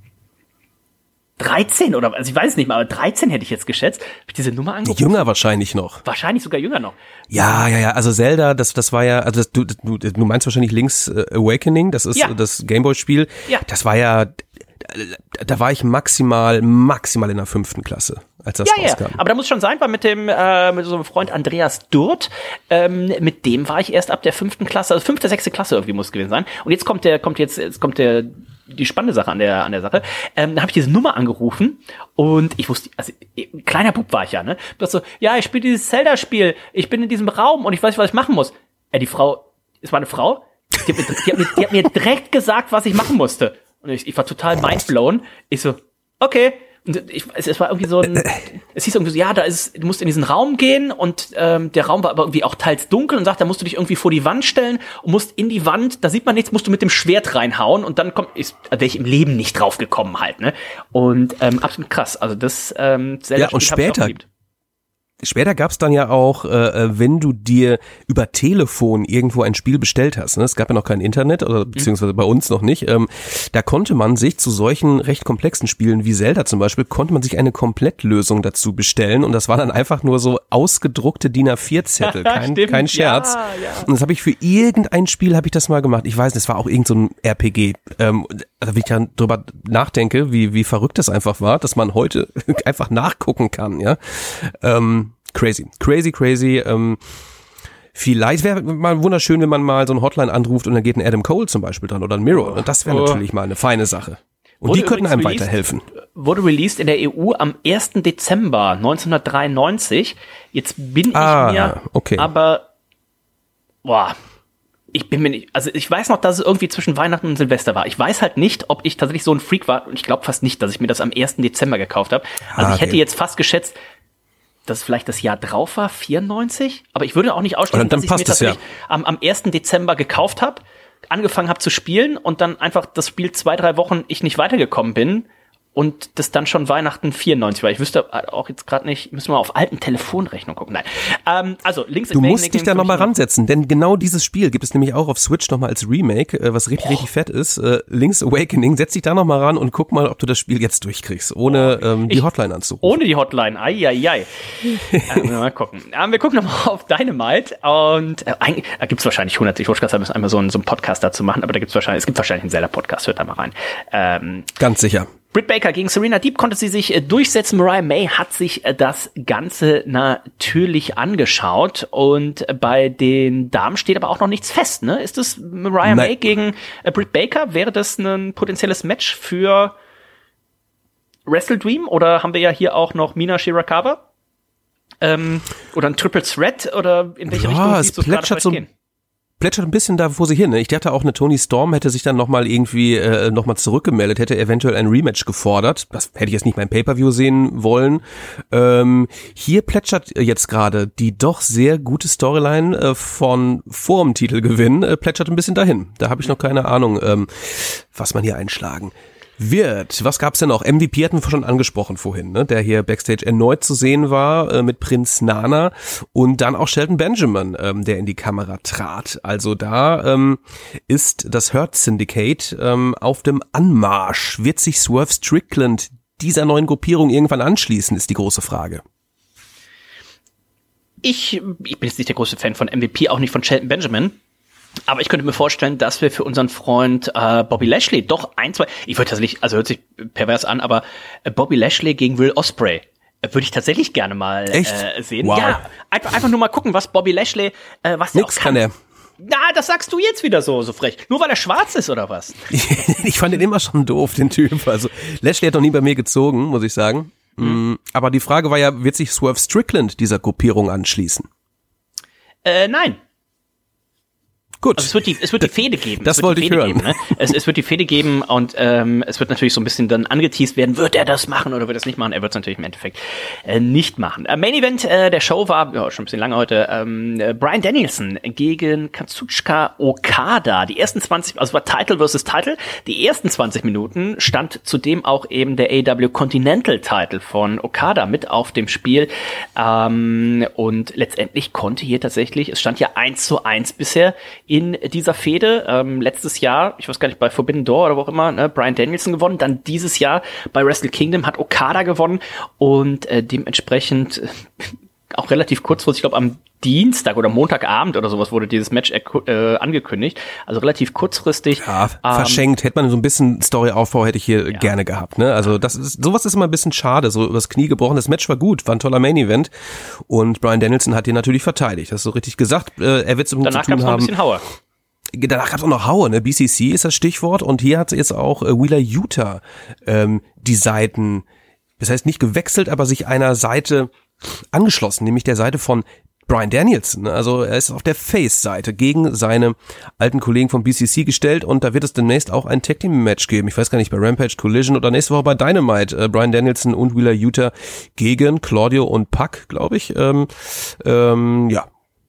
13 oder, also ich weiß es nicht mehr, aber 13 hätte ich jetzt geschätzt, habe ich diese Nummer angerufen. Jünger wahrscheinlich noch. Wahrscheinlich sogar jünger noch. Ja, also Zelda, das war ja, also du meinst wahrscheinlich Link's Awakening, das ist das Gameboy-Spiel. Ja. Das war ja, da war ich maximal in der 5. Klasse, als das rauskam. Aber da muss schon sein, weil mit so einem Freund Andreas Durt, mit dem war ich erst ab der 5. Klasse, also 5., 6. Klasse irgendwie muss es gewesen sein. Und jetzt kommt die spannende Sache an der Sache. Da habe ich diese Nummer angerufen und ich wusste, also kleiner Bub war ich ja, ne? Das so, ja, ich spiele dieses Zelda-Spiel, ich bin in diesem Raum und ich weiß nicht, was ich machen muss. Die Frau, es war eine Frau, die hat mir direkt gesagt, was ich machen musste. Und ich war total mindblown. Ich so, okay. Und es war irgendwie so es hieß irgendwie so, ja, du musst in diesen Raum gehen und der Raum war aber irgendwie auch teils dunkel und sagt, da musst du dich irgendwie vor die Wand stellen und musst in die Wand, da sieht man nichts, musst du mit dem Schwert reinhauen und dann wäre ich im Leben nicht drauf gekommen halt, ne? Und absolut krass. Also das Zelda und später gab's dann ja auch, wenn du dir über Telefon irgendwo ein Spiel bestellt hast, ne? Es gab ja noch kein Internet, oder beziehungsweise bei uns noch nicht, da konnte man sich zu solchen recht komplexen Spielen wie Zelda zum Beispiel, konnte man sich eine Komplettlösung dazu bestellen und das waren dann einfach nur so ausgedruckte DIN A4-Zettel, kein Scherz. Ja. Und das habe ich für irgendein Spiel, habe ich das mal gemacht. Ich weiß, es war auch irgend so ein RPG. Also wenn ich dann drüber nachdenke, wie verrückt das einfach war, dass man heute einfach nachgucken kann, ja. Crazy. Vielleicht wäre mal wunderschön, wenn man mal so ein Hotline anruft und dann geht ein Adam Cole zum Beispiel dran oder ein Mirror. Und das wäre natürlich mal eine feine Sache. Und die könnten einem weiterhelfen. Wurde released in der EU am 1. Dezember 1993. Jetzt bin ich mir aber ich bin mir nicht, also ich weiß noch, dass es irgendwie zwischen Weihnachten und Silvester war. Ich weiß halt nicht, ob ich tatsächlich so ein Freak war und ich glaube fast nicht, dass ich mir das am 1. Dezember gekauft habe. Also ich hätte jetzt fast geschätzt, dass es vielleicht das Jahr drauf war, 94, aber ich würde auch nicht ausschließen, dass ich mir tatsächlich am 1. Dezember gekauft habe, angefangen habe zu spielen und dann einfach das Spiel 2-3 Wochen ich nicht weitergekommen bin und das dann schon Weihnachten 94 war. Ich wüsste auch jetzt gerade nicht, müssen wir mal auf alten Telefonrechnung gucken. Nein. Also Link's Awakening. Du musst dich da nochmal ransetzen, denn genau dieses Spiel gibt es nämlich auch auf Switch nochmal als Remake, was richtig fett ist. Link's Awakening, setz dich da nochmal ran und guck mal, ob du das Spiel jetzt durchkriegst, ohne die Hotline anzurufen. Ohne die Hotline, ai. Mal gucken. Wir gucken nochmal auf Dynamite und da gibt's wahrscheinlich 100, ich wollte gerade sagen, wir müssen einmal so einen Podcast dazu machen, aber es gibt wahrscheinlich einen Zelda-Podcast, hört da mal rein. Ganz sicher. Britt Baker gegen Serena Deeb konnte sie sich durchsetzen. Mariah May hat sich das Ganze natürlich angeschaut und bei den Damen steht aber auch noch nichts fest, ne? Ist das Mariah May gegen Britt Baker? Wäre das ein potenzielles Match für Wrestle Dream oder haben wir ja hier auch noch Mina Shirakawa? Oder ein Triple Threat oder in welche Richtung siehst du es gerade gehen? Plätschert ein bisschen da vor sich hin. Ne? Ich dachte auch, eine Toni Storm hätte sich dann nochmal irgendwie nochmal zurückgemeldet, hätte eventuell ein Rematch gefordert. Das hätte ich jetzt nicht beim Pay-Per-View sehen wollen. Hier plätschert jetzt gerade die doch sehr gute Storyline von vor dem Titelgewinn, plätschert ein bisschen dahin. Da habe ich noch keine Ahnung, was man hier einschlagen wird. Was gab's denn noch? MVP hatten wir schon angesprochen vorhin, ne? Der hier Backstage erneut zu sehen war mit Prinz Nana und dann auch Shelton Benjamin, der in die Kamera trat. Also da ist das Hurt Syndicate auf dem Anmarsch. Wird sich Swerve Strickland dieser neuen Gruppierung irgendwann anschließen, ist die große Frage. Ich bin jetzt nicht der große Fan von MVP, auch nicht von Shelton Benjamin. Aber ich könnte mir vorstellen, dass wir für unseren Freund Bobby Lashley doch ich würde tatsächlich, also hört sich pervers an, aber Bobby Lashley gegen Will Ospreay würde ich tatsächlich gerne mal sehen. Wow. Ja, einfach nur mal gucken, was Bobby Lashley, was der auch kann er. Na, das sagst du jetzt wieder so frech. Nur weil er schwarz ist, oder was? Ich fand den immer schon doof, den Typ. Also Lashley hat noch nie bei mir gezogen, muss ich sagen. Aber die Frage war ja, wird sich Swerve Strickland dieser Gruppierung anschließen? Nein. Gut. Also es wird die Fehde geben. Das wollte ich hören. Geben, ne? Es wird die Fehde geben und es wird natürlich so ein bisschen dann angeteased werden, wird er das machen oder wird er das nicht machen? Er wird es natürlich im Endeffekt nicht machen. Main Event der Show war, schon ein bisschen lange heute, Bryan Danielson gegen Kazuchika Okada. Die ersten 20, also war Title versus Title, die ersten 20 Minuten stand zudem auch eben der AEW Continental Title von Okada mit auf dem Spiel und letztendlich konnte hier tatsächlich, es stand ja 1:1 bisher in dieser Fehde. Letztes Jahr, ich weiß gar nicht, bei Forbidden Door oder wo auch immer, ne, Bryan Danielson gewonnen. Dann dieses Jahr bei Wrestle Kingdom hat Okada gewonnen und dementsprechend auch relativ kurzfristig, ich glaube am Dienstag oder Montagabend oder sowas wurde dieses Match angekündigt. Also relativ kurzfristig. Ja, verschenkt. Hätte man so ein bisschen Storyaufbau hätte ich hier gerne gehabt. Ne? Also sowas ist immer ein bisschen schade. So übers Knie gebrochen. Das Match war gut, war ein toller Main-Event. Und Bryan Danielson hat ihn natürlich verteidigt. Das ist so richtig gesagt. Er wird es danach zu tun haben. Danach gab es noch ein bisschen Hauer. Danach gab es auch noch Hauer. Ne? BCC ist das Stichwort. Und hier hat jetzt auch Wheeler Yuta die Seiten, das heißt nicht gewechselt, aber sich einer Seite angeschlossen, nämlich der Seite von Bryan Danielson. Also er ist auf der Face-Seite gegen seine alten Kollegen vom BCC gestellt und da wird es demnächst auch ein Tag-Team-Match geben. Ich weiß gar nicht, bei Rampage, Collision oder nächste Woche bei Dynamite. Bryan Danielson und Wheeler Yuta gegen Claudio und Pac, glaube ich. Ja.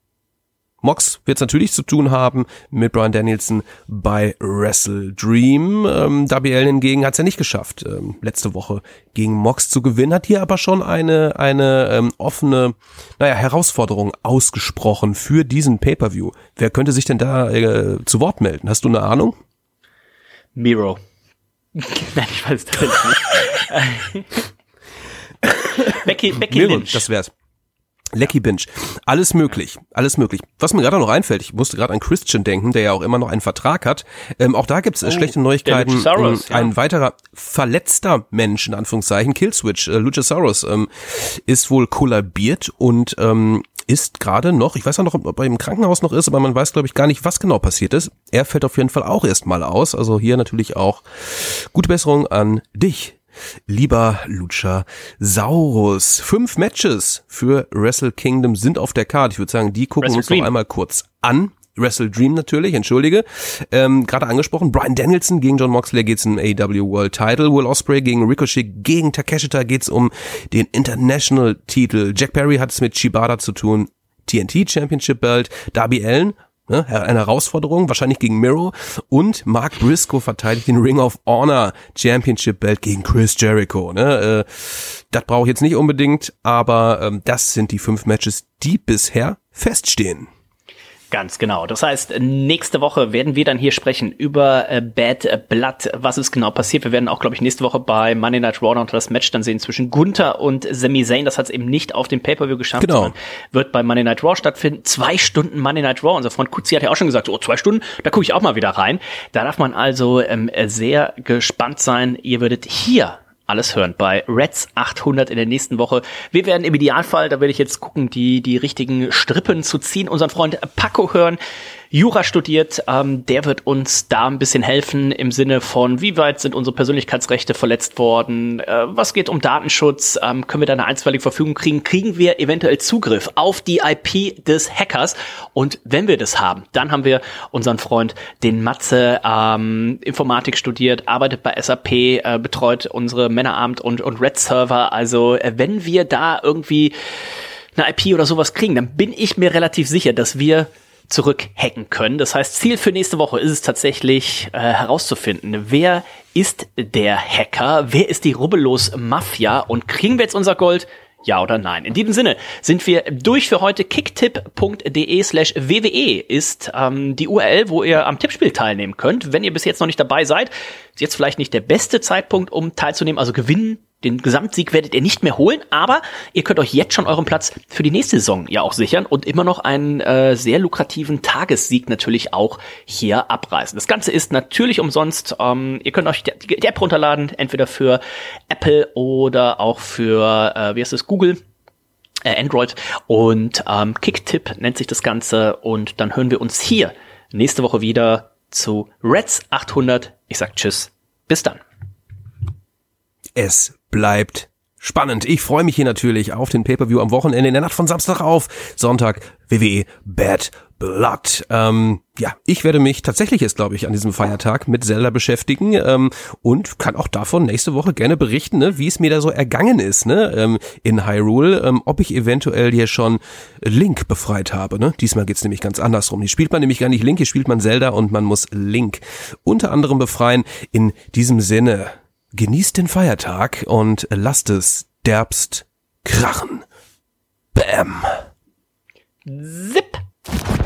Mox wird es natürlich zu tun haben mit Bryan Danielson bei Wrestle Dream. WL hingegen hat es ja nicht geschafft, letzte Woche gegen Mox zu gewinnen, hat hier aber schon eine offene Herausforderung ausgesprochen für diesen Pay-Per-View. Wer könnte sich denn da zu Wort melden? Hast du eine Ahnung? Miro. Nein, ich weiß das nicht. Becky Lynch. Das wär's. Lecky Binge. Alles möglich. Was mir gerade noch einfällt, ich musste gerade an Christian denken, der ja auch immer noch einen Vertrag hat. Auch da gibt es schlechte Neuigkeiten. Luchasaurus, ein weiterer verletzter Mensch, in Anführungszeichen, Killswitch, Luchasaurus, ist wohl kollabiert und ist gerade noch, ich weiß auch noch, ob er im Krankenhaus noch ist, aber man weiß, glaube ich, gar nicht, was genau passiert ist. Er fällt auf jeden Fall auch erstmal aus. Also hier natürlich auch gute Besserung an dich, lieber Luchasaurus. 5 Matches für Wrestle Kingdom sind auf der Card. Ich würde sagen, die gucken wir uns noch einmal kurz an. Wrestle Dream natürlich, entschuldige. Gerade angesprochen, Bryan Danielson gegen Jon Moxley geht's um AEW World Title. Will Ospreay gegen Ricochet gegen Takeshita geht's um den International Titel. Jack Perry hat es mit Shibata zu tun. TNT Championship Belt. Darby Allin, eine Herausforderung, wahrscheinlich gegen Miro. Und Mark Briscoe verteidigt den Ring of Honor Championship Belt gegen Chris Jericho. Das brauche ich jetzt nicht unbedingt, aber das sind die 5 Matches, die bisher feststehen. Ganz genau. Das heißt, nächste Woche werden wir dann hier sprechen über Bad Blood, was ist genau passiert. Wir werden auch, glaube ich, nächste Woche bei Monday Night Raw noch das Match dann sehen zwischen Gunther und Sami Zayn. Das hat es eben nicht auf dem Pay-Per-View geschafft, sondern wird bei Monday Night Raw stattfinden. 2 Stunden Monday Night Raw. Unser Freund Kutzi hat ja auch schon gesagt, 2 Stunden, da gucke ich auch mal wieder rein. Da darf man also sehr gespannt sein. Ihr würdet hier alles hören bei Reds 800 in der nächsten Woche. Wir werden im Idealfall, da werde ich jetzt gucken, die richtigen Strippen zu ziehen, unseren Freund Paco hören. Jura studiert, der wird uns da ein bisschen helfen im Sinne von, wie weit sind unsere Persönlichkeitsrechte verletzt worden, was geht um Datenschutz, können wir da eine einstweilige Verfügung kriegen, kriegen wir eventuell Zugriff auf die IP des Hackers und wenn wir das haben, dann haben wir unseren Freund, den Matze, Informatik studiert, arbeitet bei SAP, betreut unsere Männerabend und Red-Server, also wenn wir da irgendwie eine IP oder sowas kriegen, dann bin ich mir relativ sicher, dass wir zurückhacken können. Das heißt, Ziel für nächste Woche ist es tatsächlich herauszufinden, wer ist der Hacker, wer ist die Rubbellos-Mafia und kriegen wir jetzt unser Gold? Ja oder nein? In diesem Sinne sind wir durch für heute. Kicktipp.de/WWE ist die URL, wo ihr am Tippspiel teilnehmen könnt. Wenn ihr bis jetzt noch nicht dabei seid, ist jetzt vielleicht nicht der beste Zeitpunkt, um teilzunehmen. Also gewinnen, den Gesamtsieg werdet ihr nicht mehr holen, aber ihr könnt euch jetzt schon euren Platz für die nächste Saison ja auch sichern und immer noch einen sehr lukrativen Tagessieg natürlich auch hier abreißen. Das Ganze ist natürlich umsonst. Ihr könnt euch die App runterladen, entweder für Apple oder auch für, Google, Android. Und Kicktipp nennt sich das Ganze. Und dann hören wir uns hier nächste Woche wieder zu Reds 800. Ich sag Tschüss, bis dann. Es bleibt spannend. Ich freue mich hier natürlich auf den Pay-Per-View am Wochenende in der Nacht von Samstag auf Sonntag, WWE Bad Blood. Ich werde mich tatsächlich jetzt, glaube ich, an diesem Feiertag mit Zelda beschäftigen und kann auch davon nächste Woche gerne berichten, ne, wie es mir da so ergangen ist, ne, in Hyrule, ob ich eventuell hier schon Link befreit habe. Ne? Diesmal geht's nämlich ganz andersrum. Hier spielt man nämlich gar nicht Link, hier spielt man Zelda und man muss Link unter anderem befreien. In diesem Sinne, genießt den Feiertag und lasst es derbst krachen. Bam. Zip.